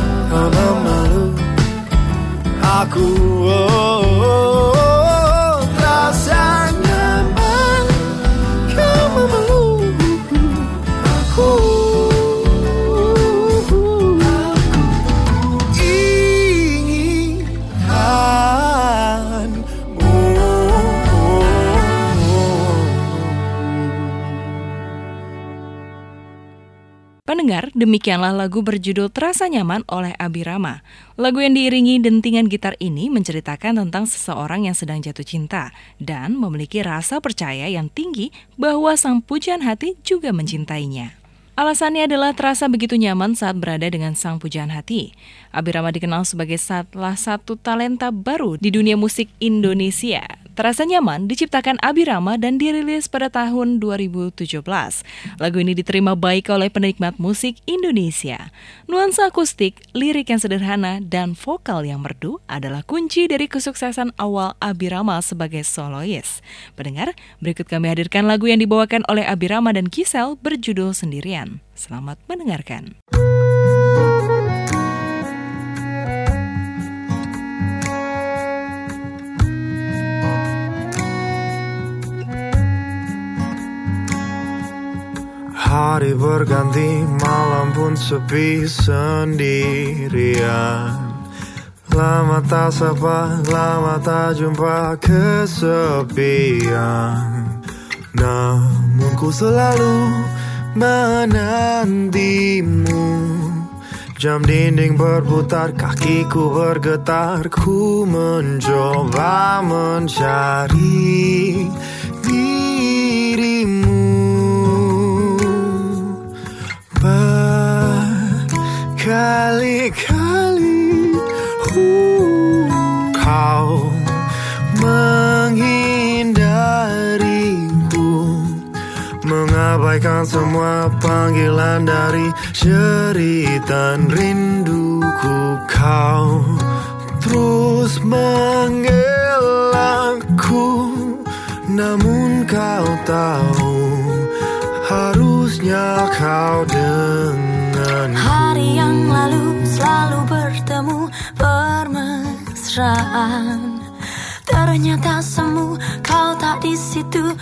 Pendengar, demikianlah lagu berjudul Terasa Nyaman oleh Abirama. Lagu yang diiringi dentingan gitar ini menceritakan tentang seseorang yang sedang jatuh cinta dan memiliki rasa percaya yang tinggi bahwa sang pujaan hati juga mencintainya. Alasannya adalah terasa begitu nyaman saat berada dengan sang pujaan hati. Abirama dikenal sebagai salah satu talenta baru di dunia musik Indonesia. Terasa Nyaman diciptakan Abirama dan dirilis pada tahun dua ribu tujuh belas. Lagu ini diterima baik oleh penikmat musik Indonesia. Nuansa akustik, lirik yang sederhana, dan vokal yang merdu adalah kunci dari kesuksesan awal Abirama sebagai solois. Pendengar, berikut kami hadirkan lagu yang dibawakan oleh Abirama dan Giselle berjudul Sendirian. Selamat mendengarkan. Hari berganti, malam pun sepi sendirian. Lama tak sapa, lama tak jumpa kesepian. Namun ku selalu menantimu. Jam dinding berputar, kakiku bergetar. Ku mencoba mencari dirimu. Berkali-kali uh, kau menghindariku, mengabaikan semua panggilan dari jeritan rinduku. Kau terus mengelakku, namun kau tahu harusnya kau denganku. Hari yang lalu selalu bertemu bermesraan. Ternyata semu, kau tak di situ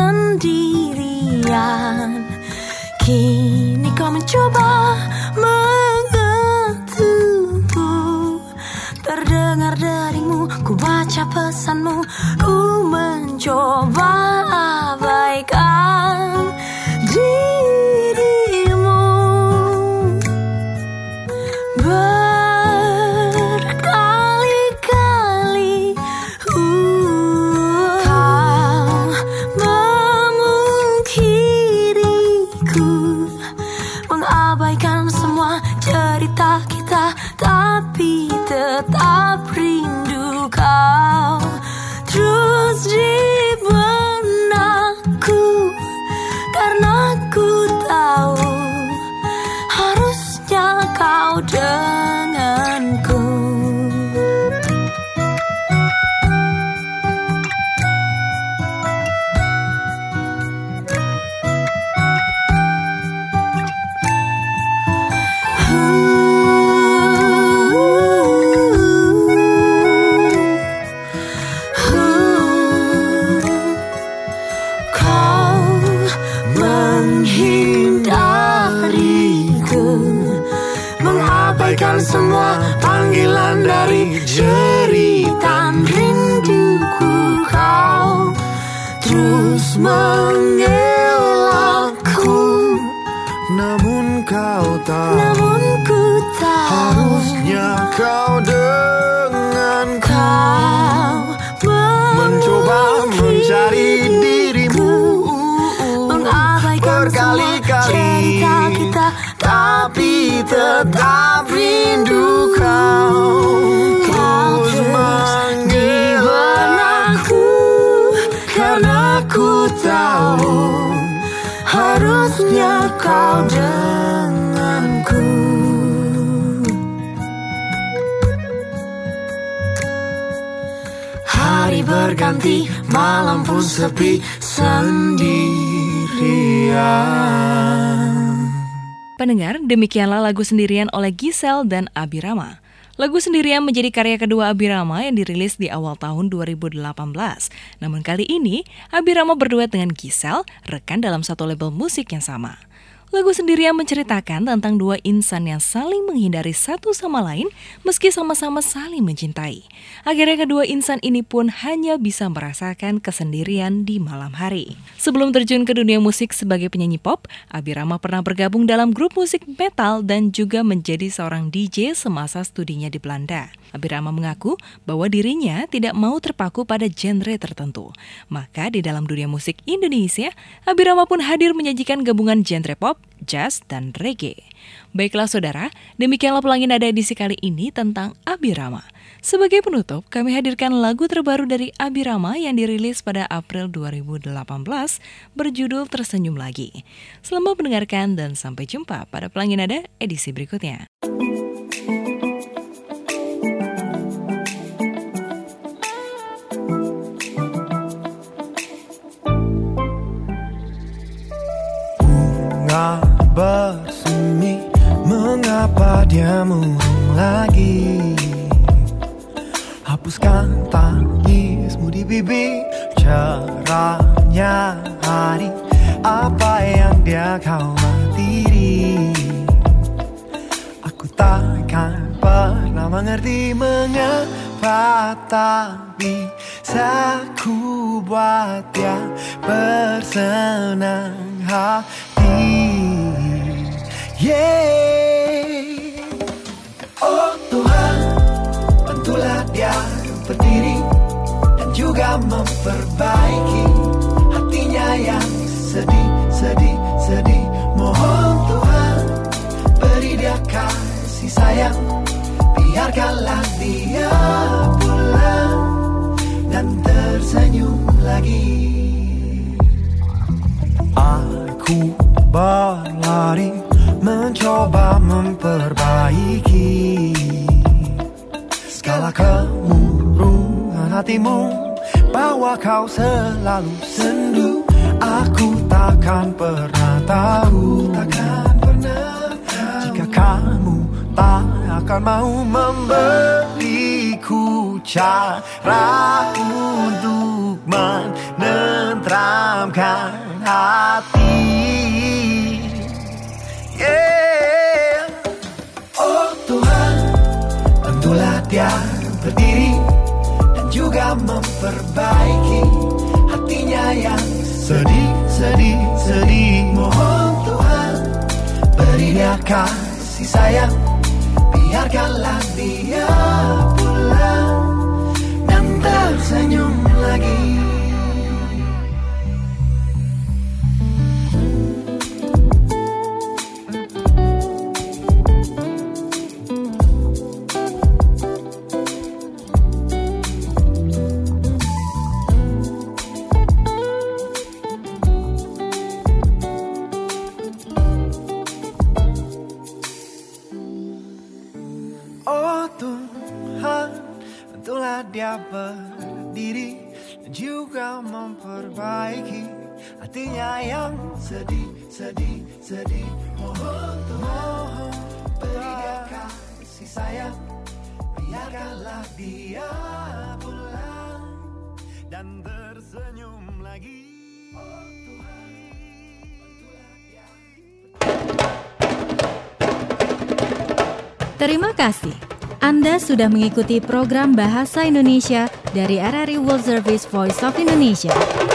sendirian. Kini kau mencoba mengetukku. Terdengar darimu, ku baca pesanmu. Ku mencoba abaikan dirimu. Berkali-kali uh, kau memungkiriku, mengabaikan semua cerita kita, tapi tetap rindu kau terus di benakku. Karena ku tahu harusnya kau denganku. Semua panggilan dari jeritan rinduku. Kau terus mengelakku, namun kau tahu, namun ku tahu harusnya kau dengan kau mencoba mencari dirimu, mengabaikan berkali-kali cerita kita, tapi tetap rindu kau. Kau terus di benakku, karena ku tahu harusnya kau denganku. Hari berganti, malam pun sepi sendirian. Pendengar, demikianlah lagu Sendirian oleh Giselle dan Abirama. Lagu Sendirian menjadi karya kedua Abirama yang dirilis di awal tahun dua ribu delapan belas. Namun kali ini, Abirama berduet dengan Giselle, rekan dalam satu label musik yang sama. Lagu Sendirian menceritakan tentang dua insan yang saling menghindari satu sama lain meski sama-sama saling mencintai. Akhirnya kedua insan ini pun hanya bisa merasakan kesendirian di malam hari. Sebelum terjun ke dunia musik sebagai penyanyi pop, Abi Rama pernah bergabung dalam grup musik metal dan juga menjadi seorang D J semasa studinya di Belanda. Abi Rama mengaku bahwa dirinya tidak mau terpaku pada genre tertentu. Maka di dalam dunia musik Indonesia, Abi Rama pun hadir menyajikan gabungan genre pop, jazz, dan reggae. Baiklah saudara, demikianlah Pelangi Nada edisi kali ini tentang Abi Rama. Sebagai penutup, kami hadirkan lagu terbaru dari Abi Rama yang dirilis pada April dua ribu delapan belas berjudul Tersenyum Lagi. Selamat mendengarkan dan sampai jumpa pada Pelangi Nada edisi berikutnya. Bersemi, mengapa dia murung lagi? Hapuskan tangismu di bibir, cerahnya hari, apa yang dia khawatiri? Aku takkan pernah mengerti mengapa, tapi aku buat dia bersenang hati. Yeah. Oh Tuhan, bantulah dia berdiri dan juga memperbaiki hatinya yang sedih, sedih, sedih. Mohon Tuhan, beri dia kasih sayang, biarkanlah dia pulang dan tersenyum lagi. Aku berlari mencoba memperbaiki segala kemurungan hatimu, bahwa kau selalu sendu. Aku takkan pernah tahu, takkan pernah tahu jika kamu tak akan mau memberiku cara untuk menenteramkan hati. Yeah. Oh Tuhan, bantulah dia berdiri dan juga memperbaiki hatinya yang sedih, sedih, sedih. Mohon Tuhan, beri dia kasih sayang, biarkanlah dia pulang dan tersenyum lagi. Dia berdiri dan juga memperbaiki hatinya yang sedih, sedih, sedih. Mohon Tuhan, beri dia kasih sayang, biarkanlah dia pulang dan tersenyum lagi. Oh Tuhan, bantulah dia. Terima kasih. Anda sudah mengikuti program Bahasa Indonesia dari R R I World Service Voice of Indonesia.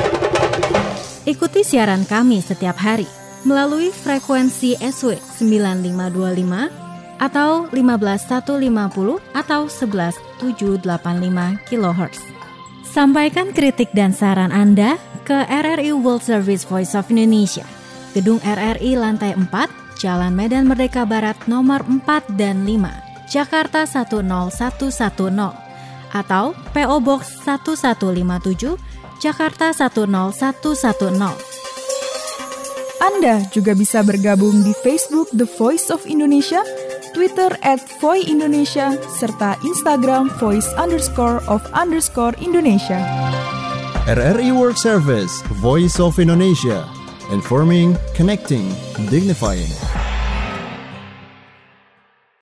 Ikuti siaran kami setiap hari melalui frekuensi S W sembilan lima dua lima atau lima belas ribu seratus lima puluh atau sebelas ribu tujuh ratus delapan puluh lima kilohertz. Sampaikan kritik dan saran Anda ke R R I World Service Voice of Indonesia, Gedung R R I lantai empat, Jalan Medan Merdeka Barat nomor empat dan lima. Jakarta satu nol satu satu nol atau P O Box satu satu lima tujuh, Jakarta satu nol satu satu nol. Anda juga bisa bergabung di Facebook The Voice of Indonesia, Twitter at Voi Indonesia, serta Instagram voice underscore of underscore Indonesia. R R I World Service, Voice of Indonesia, informing, connecting, dignifying.